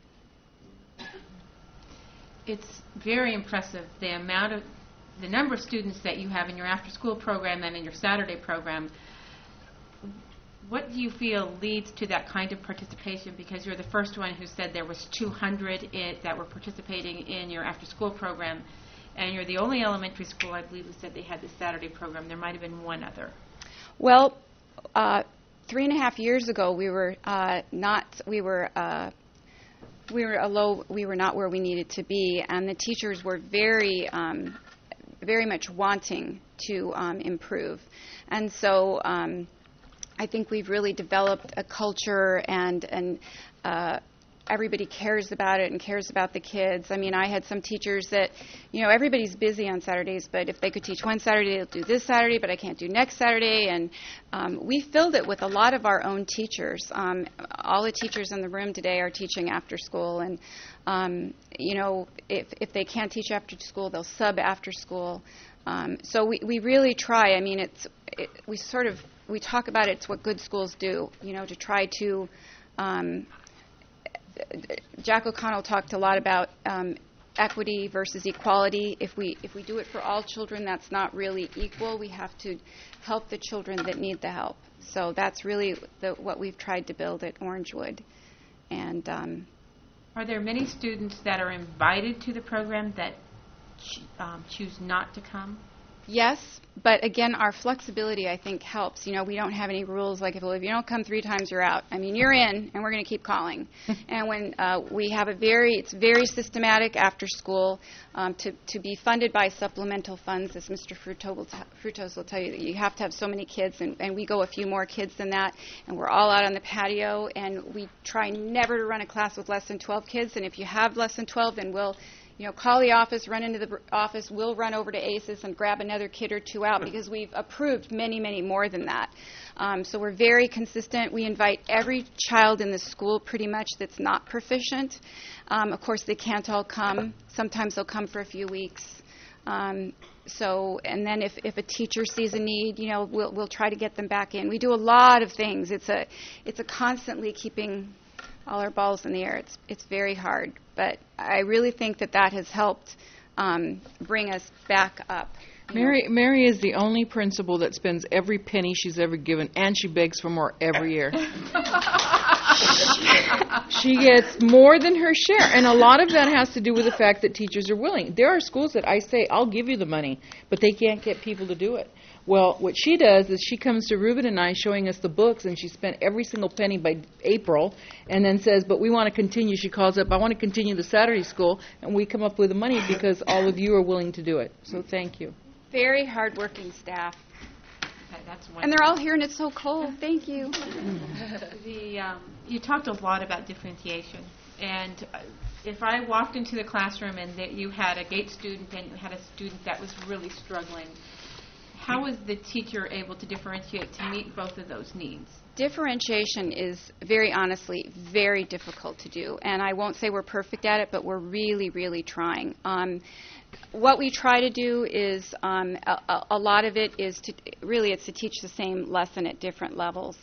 It's very impressive, the number of students that you have in your after-school program and in your Saturday program. What do you feel leads to that kind of participation? Because you're the first one who said there was 200 that were participating in your after-school program, and you're the only elementary school, I believe, who said they had the Saturday program. There might have been one other. Well, 3.5 years ago, we were not where we needed to be, and the teachers were very much wanting to improve. And so I think we've really developed a culture, and everybody cares about it and cares about the kids. I mean, I had some teachers that, everybody's busy on Saturdays, but if they could teach one Saturday, they'll do this Saturday, but I can't do next Saturday. And we filled it with a lot of our own teachers. All the teachers in the room today are teaching after school, and if they can't teach after school, they'll sub after school. So we really try. I mean, we talk about it's what good schools do, to try to. Jack O'Connell talked a lot about equity versus equality. If we do it for all children, that's not really equal. We have to help the children that need the help. So that's really what we've tried to build at Orangewood. And are there many students that are invited to the program that choose not to come? Yes, but again, our flexibility, I think, helps. You know, we don't have any rules like, if you don't come 3 times, you're out. I mean, you're in, and we're going to keep calling. And when we have it's very systematic after school to be funded by supplemental funds, as Mr. Frutos will tell you, that you have to have so many kids, and we go a few more kids than that, and we're all out on the patio, and we try never to run a class with less than 12 kids, and if you have less than 12, then we'll call the office, run into the office. We'll run over to ACES and grab another kid or 2 out because we've approved many, many more than that. So we're very consistent. We invite every child in the school pretty much that's not proficient. Of course, they can't all come. Sometimes they'll come for a few weeks. And then if a teacher sees a need, we'll try to get them back in. We do a lot of things. It's a constantly keeping all our balls in the air. It's very hard, but I really think that has helped bring us back up. Mary is the only principal that spends every penny she's ever given, and she begs for more every year. She gets more than her share, and a lot of that has to do with the fact that teachers are willing. There are schools that I say, I'll give you the money, but they can't get people to do it. Well, what she does is she comes to Reuben and I showing us the books, and she spent every single penny by April, and then says, but we want to continue. She calls up, I want to continue the Saturday school, and we come up with the money because all of you are willing to do it. So thank you. Very hardworking staff. That's wonderful. And they're all here, and it's so cold. Thank you. You talked a lot about differentiation, and if I walked into the classroom and that you had a GATE student and you had a student that was really struggling, how was the teacher able to differentiate to meet both of those needs? Differentiation is, very honestly, very difficult to do, and I won't say we're perfect at it, but we're really, really trying. What we try to do is, a lot of it is it's to teach the same lesson at different levels.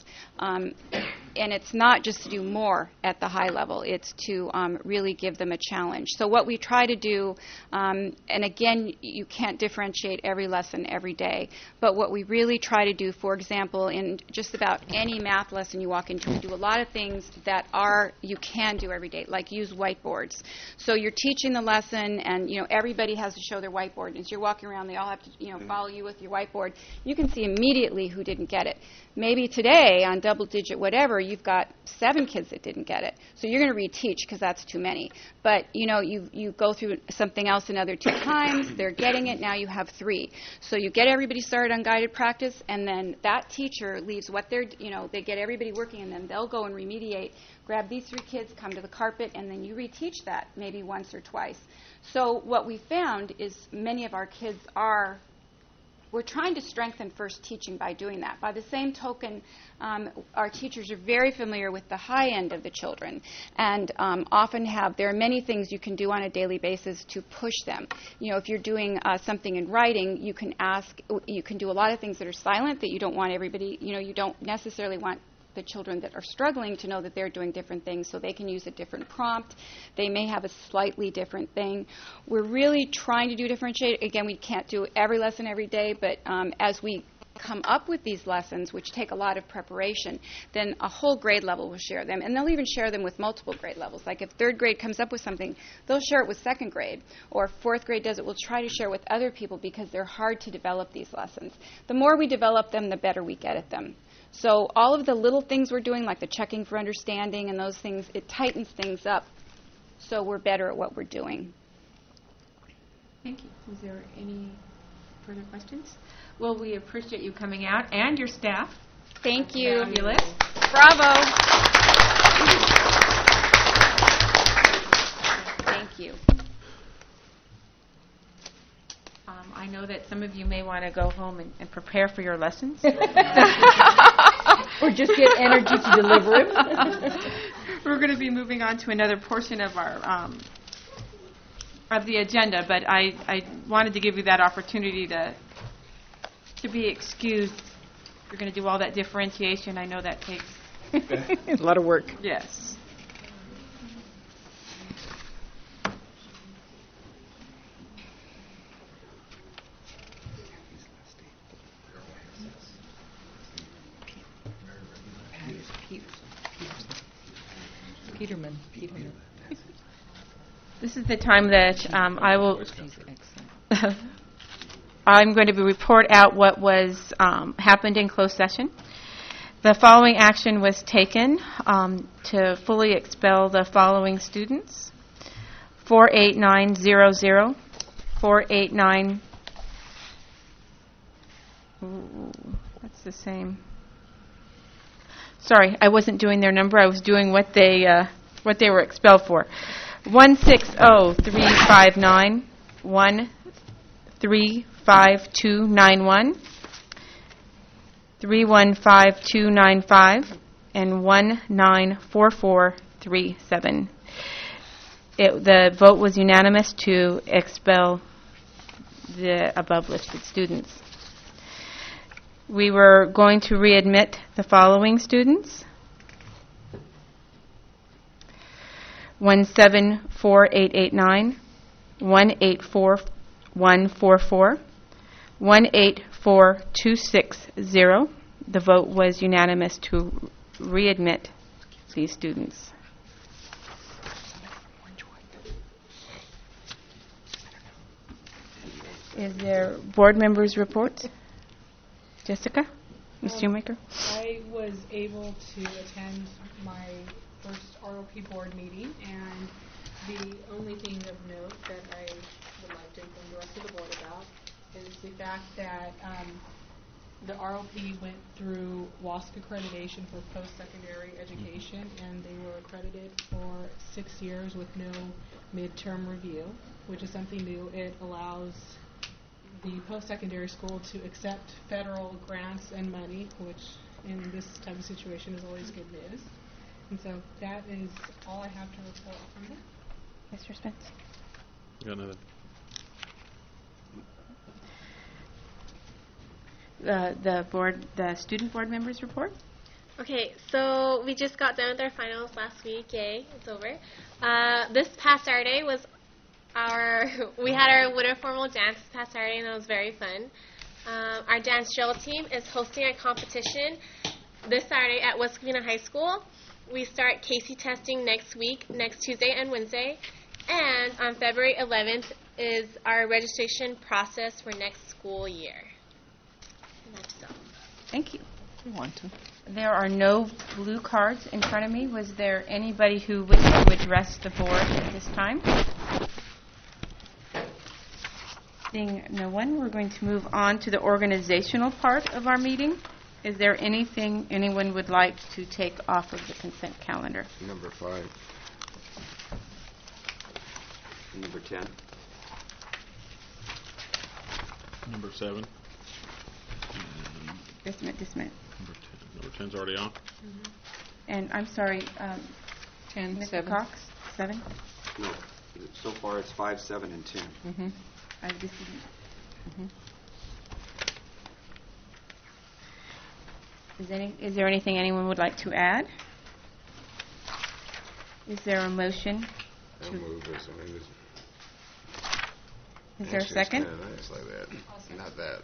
And it's not just to do more at the high level, it's to really give them a challenge. So what we try to do, and again, you can't differentiate every lesson every day, but what we really try to do, for example, in just about any math lesson you walk into, we do a lot of things that you can do every day, like use whiteboards. So you're teaching the lesson, and everybody has to show their whiteboard. And as you're walking around, they all have to follow you with your whiteboard. You can see immediately who didn't get it. Maybe today on double-digit whatever, you've got 7 kids that didn't get it. So you're going to reteach because that's too many. But you go through something else another 2 times. They're getting it. Now you have 3. So you get everybody started on guided practice, and then that teacher leaves what they get everybody working, and then they'll go and remediate. Grab these 3 kids, come to the carpet, and then you reteach that maybe once or twice. So what we found is many of our kids we're trying to strengthen first teaching by doing that. By the same token, our teachers are very familiar with the high end of the children, and often there are many things you can do on a daily basis to push them. If you're doing something in writing, you can do a lot of things that are silent that you don't want everybody, you don't necessarily want the children that are struggling to know that they're doing different things, so they can use a different prompt. They may have a slightly different thing. We're really trying to do differentiate. Again, we can't do every lesson every day, but as we come up with these lessons, which take a lot of preparation, then a whole grade level will share them, and they'll even share them with multiple grade levels. Like if 3rd grade comes up with something, they'll share it with 2nd grade, or if 4th grade does it, we'll try to share with other people because they're hard to develop these lessons. The more we develop them, the better we get at them. So all of the little things we're doing, like the checking for understanding and those things, it tightens things up so we're better at what we're doing. Thank you. Is there any further questions? Well, we appreciate you coming out and your staff. Thank you. Fabulous. Bravo. Thank you. I know that some of you may want to go home and prepare for your lessons. Or just get energy to deliver it. We're going to be moving on to another portion of our of the agenda, but I wanted to give you that opportunity to be excused. You're going to do all that differentiation. I know that takes a lot of work. Yes. Peterman. This is the time that I will I'm going to report out what was happened in closed session. The following action was taken to fully expel the following students: 48900, 489. That's the same. Sorry, I wasn't doing their number. I was doing what they were expelled for. 160-359, 1-35291, 315-295, and 194437. The vote was unanimous to expel the above-listed students. We were going to readmit the following students: 174-889, 184-144, 184-260. The vote was unanimous to readmit these students. Is there board members' reports? Jessica? Ms. Shoemaker? I was able to attend my first ROP board meeting, and the only thing of note that I would like to inform the rest of the board about is the fact that the ROP went through WASC accreditation for post-secondary education, and they were accredited for 6 years with no midterm review, which is something new. It allows the post-secondary school to accept federal grants and money, which in this type of situation is always good news. And so that is all I have to report from there. Mr. Spence? Got another. The student board members report? Okay, so we just got done with our finals last week. Yay, it's over. This past Saturday was we had our winter formal dance this past Saturday, and that was very fun. Our dance drill team is hosting a competition this Saturday at West Covina High School. We start Casey testing next week, next Tuesday and Wednesday. And on February 11th is our registration process for next school year. And that's all. Thank you. I want to. There are no blue cards in front of me. Was there anybody who wished to address the board at this time? Seeing no one, we're going to move on to the organizational part of our meeting. Is there anything anyone would like to take off of the consent calendar? Number 5. Number 10. Number 7. Just a minute, just a minute. Number 10's already on. And I'm sorry, 10, Mr. 7. Cox, 7? No, so far it's 5, 7, and 10. Mm-hmm. Is there anything anyone would like to add? Is there a motion? I'll move this one. Is there a second? Nice like that. Not that.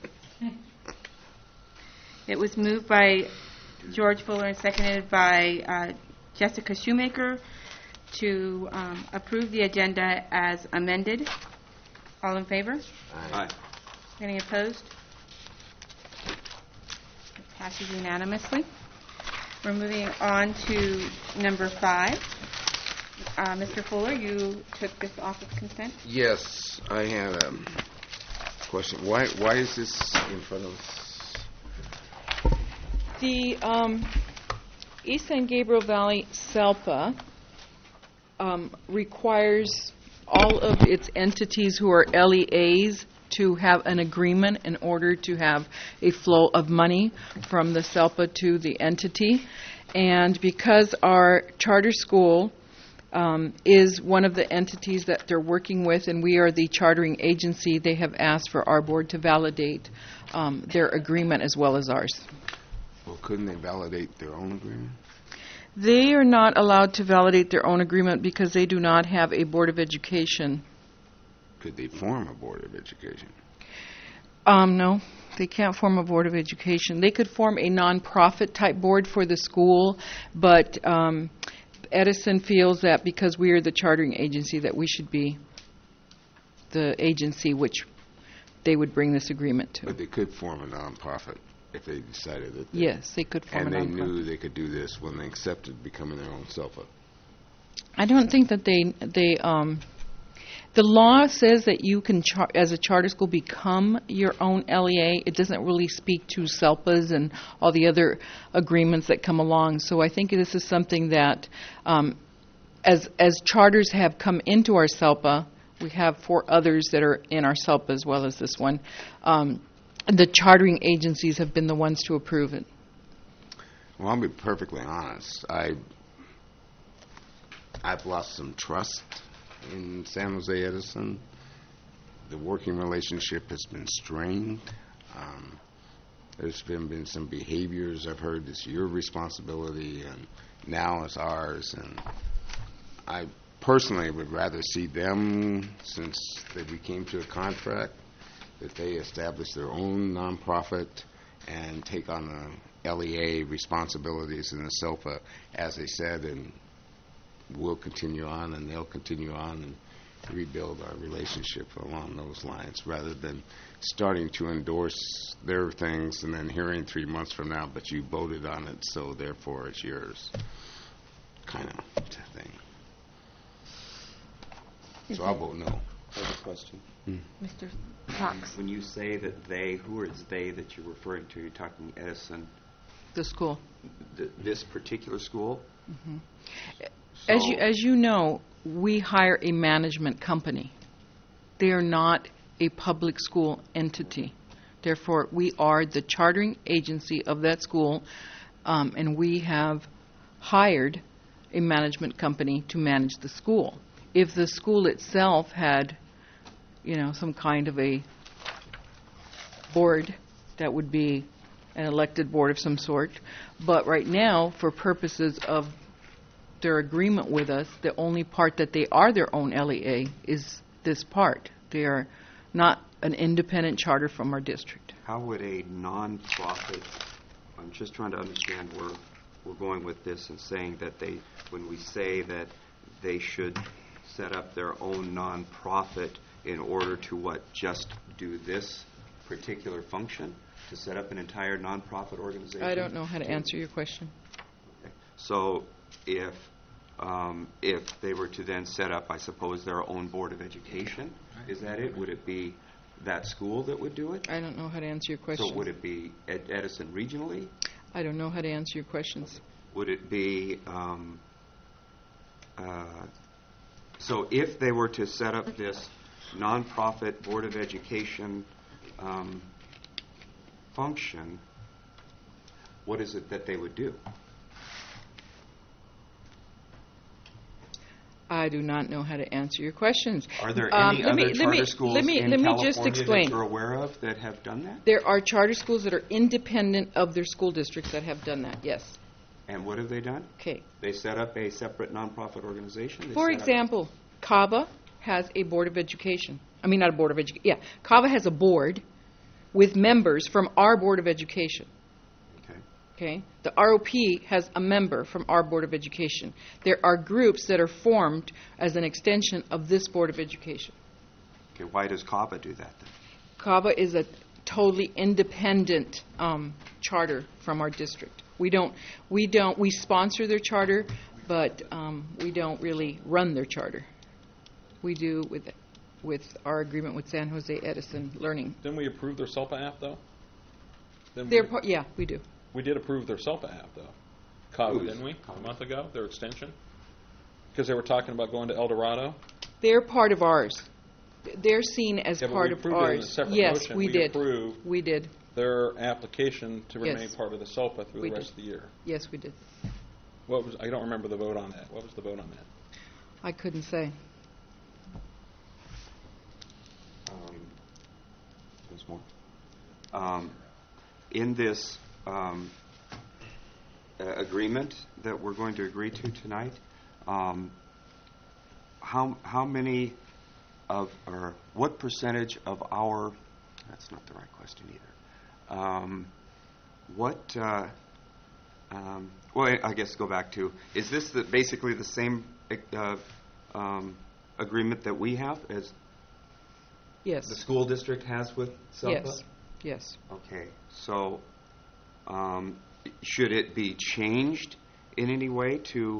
It was moved by George Fuller and seconded by Jessica Shoemaker to approve the agenda as amended. All in favor? Aye. Any opposed? It passes unanimously. We're moving on to number 5. Mr. Fuller, you took this off of consent? Yes, I have a question. Why is this in front of us? The East San Gabriel Valley SELPA requires all of its entities who are LEAs to have an agreement in order to have a flow of money from the SELPA to the entity. And because our charter school is one of the entities that they're working with, and we are the chartering agency, they have asked for our board to validate their agreement as well as ours. Well, couldn't they validate their own agreement? They are not allowed to validate their own agreement because they do not have a Board of Education. Could they form a Board of Education? No, they can't form a Board of Education. They could form a nonprofit type board for the school, but Edison feels that because we are the chartering agency that we should be the agency which they would bring this agreement to. But they could form a nonprofit if they decided that. Yes, they could form and a they nonprofit. knew they could do this when they accepted becoming their own SELPA. I don't think that the law says that you can, as a charter school, become your own LEA. It doesn't really speak to SELPAs and all the other agreements that come along. So I think this is something that, as charters have come into our SELPA, we have 4 others that are in our SELPA as well as this one. The chartering agencies have been the ones to approve it. Well, I'll be perfectly honest. I've lost some trust in San Jose Edison. The working relationship has been strained. There's been some behaviors I've heard it's your responsibility and now it's ours. And I personally would rather see them, since we came to a contract, that they establish their own nonprofit and take on the LEA responsibilities in the SELPA, as they said, and we'll continue on and they'll continue on and rebuild our relationship along those lines, rather than starting to endorse their things and then hearing 3 months from now, but you voted on it, so therefore it's yours, kind of thing. So I'll vote no. I have a question. Mr. Cox. When you say that they, who is they that you're referring to? You're talking Edison, The school. This particular school? Mm-hmm. So As you know, we hire a management company. They are not a public school entity. Therefore, we are the chartering agency of that school, and we have hired a management company to manage the school. If the school itself had, some kind of a board, that would be an elected board of some sort. But right now, for purposes of their agreement with us, the only part that they are their own LEA is this part. They are not an independent charter from our district. how would a nonprofit, I'm just trying to understand where we're going with this and saying that when we say that they should set up their own nonprofit in order to just do this particular function, to set up an entire nonprofit organization? I don't know how to answer your question. Okay. So if they were to then set up, I suppose, their own board of education, is that it? Would it be that school that would do it? I don't know how to answer your question. So would it be Edison regionally? I don't know how to answer your questions. Would it be, so if they were to set up this nonprofit board of education function, what is it that they would do? I do not know how to answer your questions. Are there any other charter schools in California just explain. that you're aware of that have done that? There are charter schools that are independent of their school districts that have done that, yes. And what have they done? Okay. They set up a separate nonprofit organization? For example, CAVA has a board of education. I mean, not a board of education. Yeah, CAVA has a board with members from our board of education. Okay. The ROP has a member from our Board of Education. There are groups that are formed as an extension of this Board of Education. Okay, why does CAVA do that then? CAVA is a totally independent charter from our district. We sponsor their charter, but we don't really run their charter. We do with our agreement with San Jose Edison Learning. Didn't we approve their SELPA app, though? Yeah, we do. We did approve their SELPA app, though. CAVA, didn't we? A month ago, their extension? Because they were talking about going to El Dorado? They're part of ours. They're seen as Yeah, but part we of approved it in a ours. separate Yes, motion. we did. Approved We did. their application to remain Yes. part of the SELPA through We the rest did. of the year. Yes, we did. I don't remember the vote on that. What was the vote on that? I couldn't say. There's more. In this agreement that we're going to agree to tonight, how many of, or what percentage of our, that's not the right question either. Well, I guess go back to, is this basically the same agreement that we have as Yes. the school district has with SELPA? Yes. Yes. Okay, so should it be changed in any way to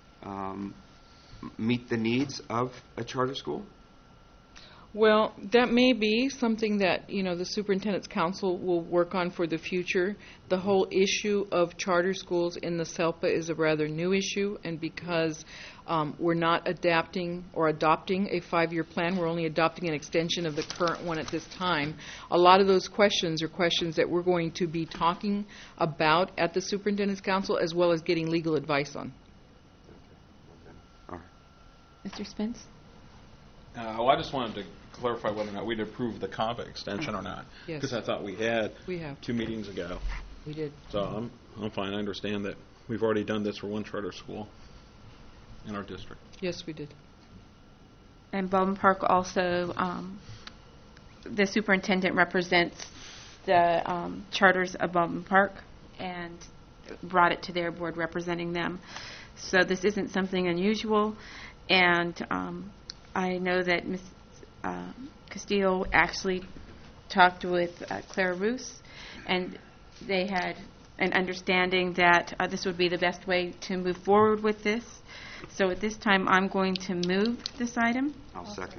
meet the needs of a charter school? Well, that may be something that, the Superintendent's Council will work on for the future. The whole issue of charter schools in the SELPA is a rather new issue, and because we're not adapting or adopting a 5-year plan, we're only adopting an extension of the current one at this time. A lot of those questions are questions that we're going to be talking about at the Superintendent's Council, as well as getting legal advice on. All right. Mr. Spence? Well, I just wanted to clarify whether or not we'd approve the CAVA extension or not. Yes. Because I thought we had We have. 2 meetings ago. We did. So I'm fine. I understand that we've already done this for one charter school in our district. Yes, we did. And Baldwin Park also, the superintendent represents the charters of Baldwin Park and brought it to their board representing them. So this isn't something unusual, and I know that Ms. Castillo actually talked with Claire Roos, and they had an understanding that this would be the best way to move forward with this. So at this time, I'm going to move this item. I'll second.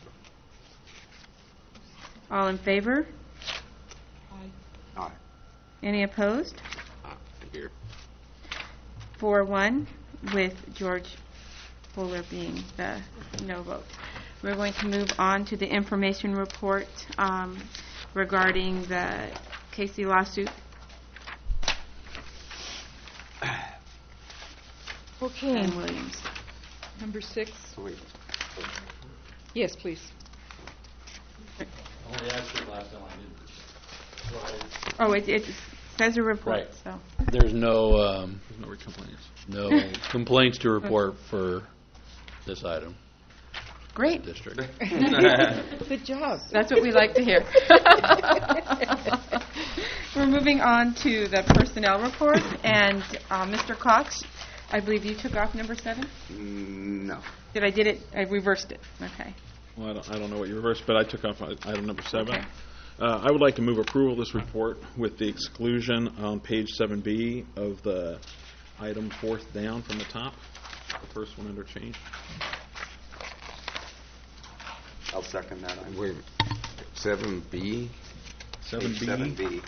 All in favor? Aye. Any opposed? Here. 4-1, with George Fuller being the no vote. We're going to move on to the information report regarding the Casey lawsuit. Okay. And Williams. Number 6. Wait. Yes, please. Only asked it last time I didn't. Oh, it says a report, Right. so. There's no No complaints. no complaints to report for this item. Great. District. Good job. That's what we like to hear. We're moving on to the personnel report, and Mr. Cox, I believe you took off number 7? No. I reversed it. Okay. Well, I don't know what you reversed, but I took off item number 7. Okay. I would like to move approval of this report with the exclusion on page 7B of the item 4th down from the top, the first one under change. I'll second that. Wait, 7B? 7B. 7B.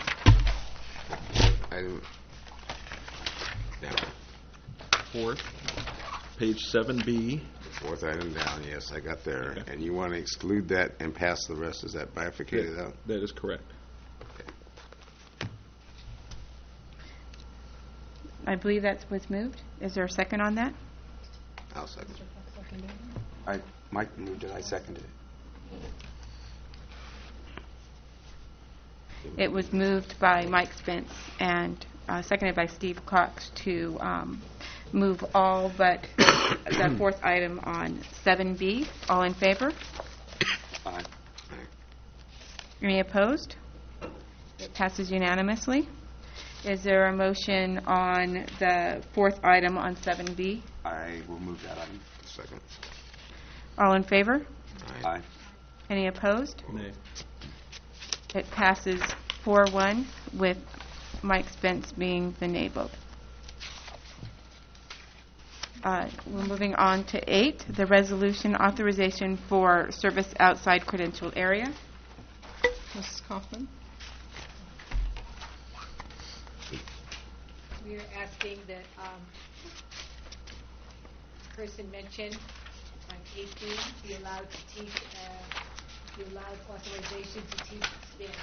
Item. Down. 4th, page 7B. Fourth item down, yes, I got there. Okay. And you want to exclude that and pass the rest? Is that bifurcated out? That is correct. I believe that's what's moved. Is there a second on that? I'll second. Mike moved it. I seconded it. It was moved by Mike Spence and seconded by Steve Cox to move all but the 4th item on 7B. All in favor? Aye. Any opposed? It passes unanimously. Is there a motion on the 4th item on 7B? I will move that item. Second. All in favor? Aye. Any opposed? Nay. It passes 4-1 with Mike Spence being the nay vote. We're moving on to 8, the resolution authorization for service outside credential area. Mrs. Kaufman? We are asking that person mentioned on 18 be allowed to teach, be allowed authorization to teach Spanish.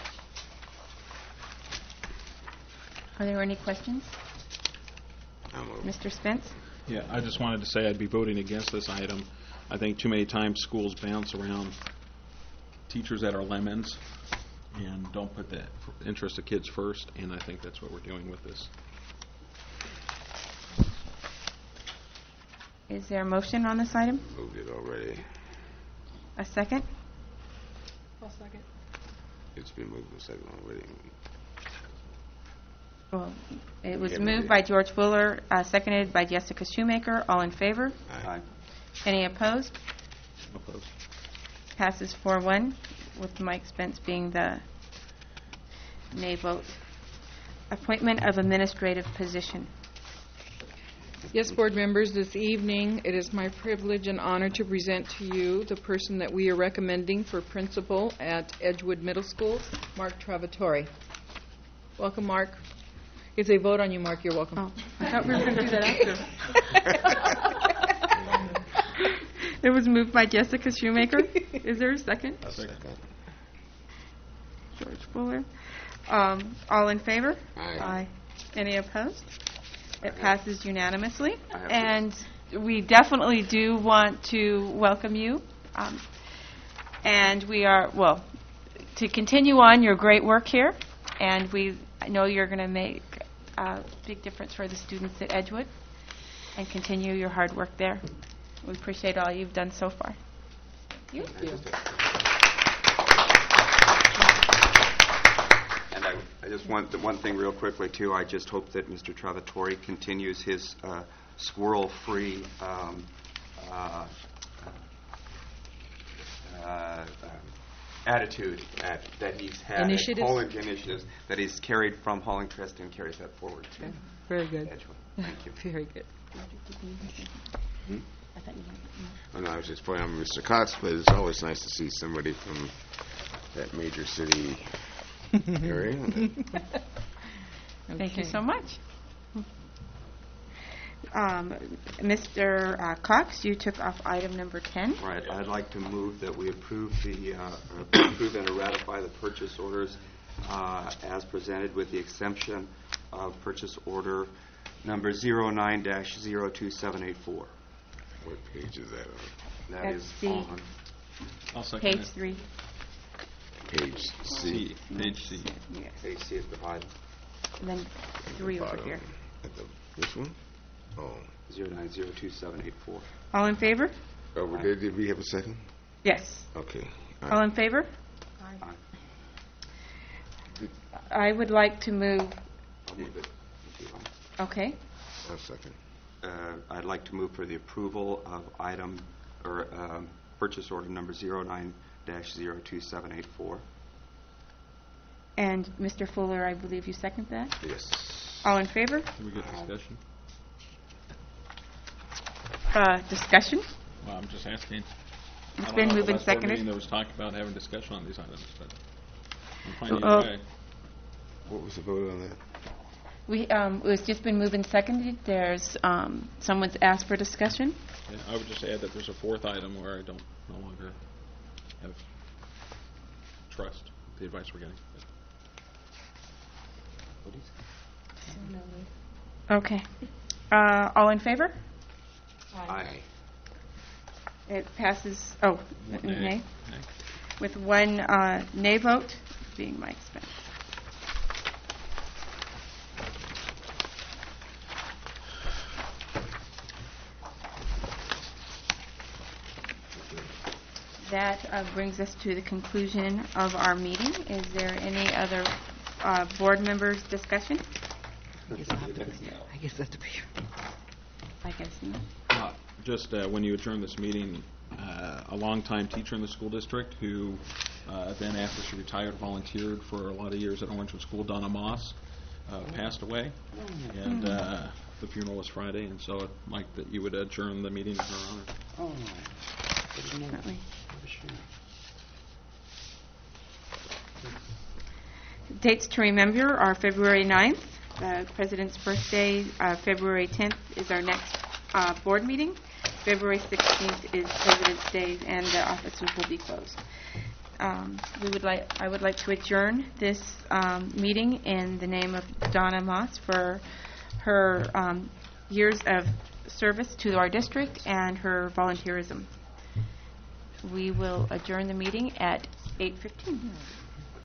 Are there any questions? I'm over. Mr. Spence? Yeah, I just wanted to say I'd be voting against this item. I think too many times schools bounce around teachers that are lemons and don't put the interest of kids first, and I think that's what we're doing with this. Is there a motion on this item? Moved it already. A second? I'll second. It's been moved and second already. Well, it was Yeah, moved maybe. by George Fuller, seconded by Jessica Shoemaker. All in favor? Aye. Any opposed? Opposed. Passes 4-1 with Mike Spence being the nay vote. Appointment of administrative position. Yes, board members, this evening it is my privilege and honor to present to you the person that we are recommending for principal at Edgewood Middle School, Mark Travatori. Welcome, Mark. If they vote on you, Mark, you're welcome. Oh, I thought we were going to do that after. It was moved by Jessica Shoemaker. Is there a second? A second. George Fuller. All in favor? Aye. Any opposed? It passes unanimously. I have And we definitely do want to welcome you. And we are, well, to continue on your great work here. And I know you're going to make a big difference for the students at Edgewood and continue your hard work there. We appreciate all you've done so far. Thank you. And I just want the one thing real quickly, too. I just hope that Mr. Travatori continues his squirrel-free attitude that he's had Initiatives? at Holling initiatives that he's carried from Holling Trust and carries that forward to Very good. Edgewood. Thank you. Very good. Oh, no, I was just pointing out Mr. Cox, but it's always nice to see somebody from that major city area. Thank you so much. Mr. Cox, you took off item number 10. Right. I'd like to move that we approve approve and ratify the purchase orders as presented, with the exemption of purchase order number 09-02784. What page is that on? That That's is C. on I'll second Page it. 3. Page C. Page C. Yes. page C at the bottom, And then 3 over Bottom. here. This one? Oh. 09-02784. All in favor? Oh, did we have a second? Yes. Okay. All in favor? Aye. I would like to move. I'll move it. If you want. Okay. I'll second. I'd like to move for the approval of item or purchase order number 09-02784. And Mr. Fuller, I believe you second that? Yes. All in favor? Can we get discussion? Discussion? Well, I'm just asking. It's been moved and seconded. There was talk about having discussion on these items, but I'm fine Oh. either way. What was the vote on that? It was just been moved and seconded. There's someone's asked for discussion. Yeah, I would just add that there's a fourth item where I don't no longer have trust with the advice we're getting. Okay. All in favor? Aye. It passes. Oh, Nay. nay. Nay. With one nay vote, being Mike Spence. That brings us to the conclusion of our meeting. Is there any other board members' discussion? I guess that's the picture. I guess not. Just when you adjourned this meeting, a longtime teacher in the school district who then, after she retired, volunteered for a lot of years at Orangewood School, Donna Moss, passed away. And the funeral was Friday, and so I'd like that you would adjourn the meeting in her honor. Definitely. Dates to remember are February 9th, President's birthday. February 10th is our next board meeting. February 16th is President's Day, and the offices will be closed. I would like to adjourn this meeting in the name of Donna Moss for her years of service to our district and her volunteerism. We will adjourn the meeting at 8:15.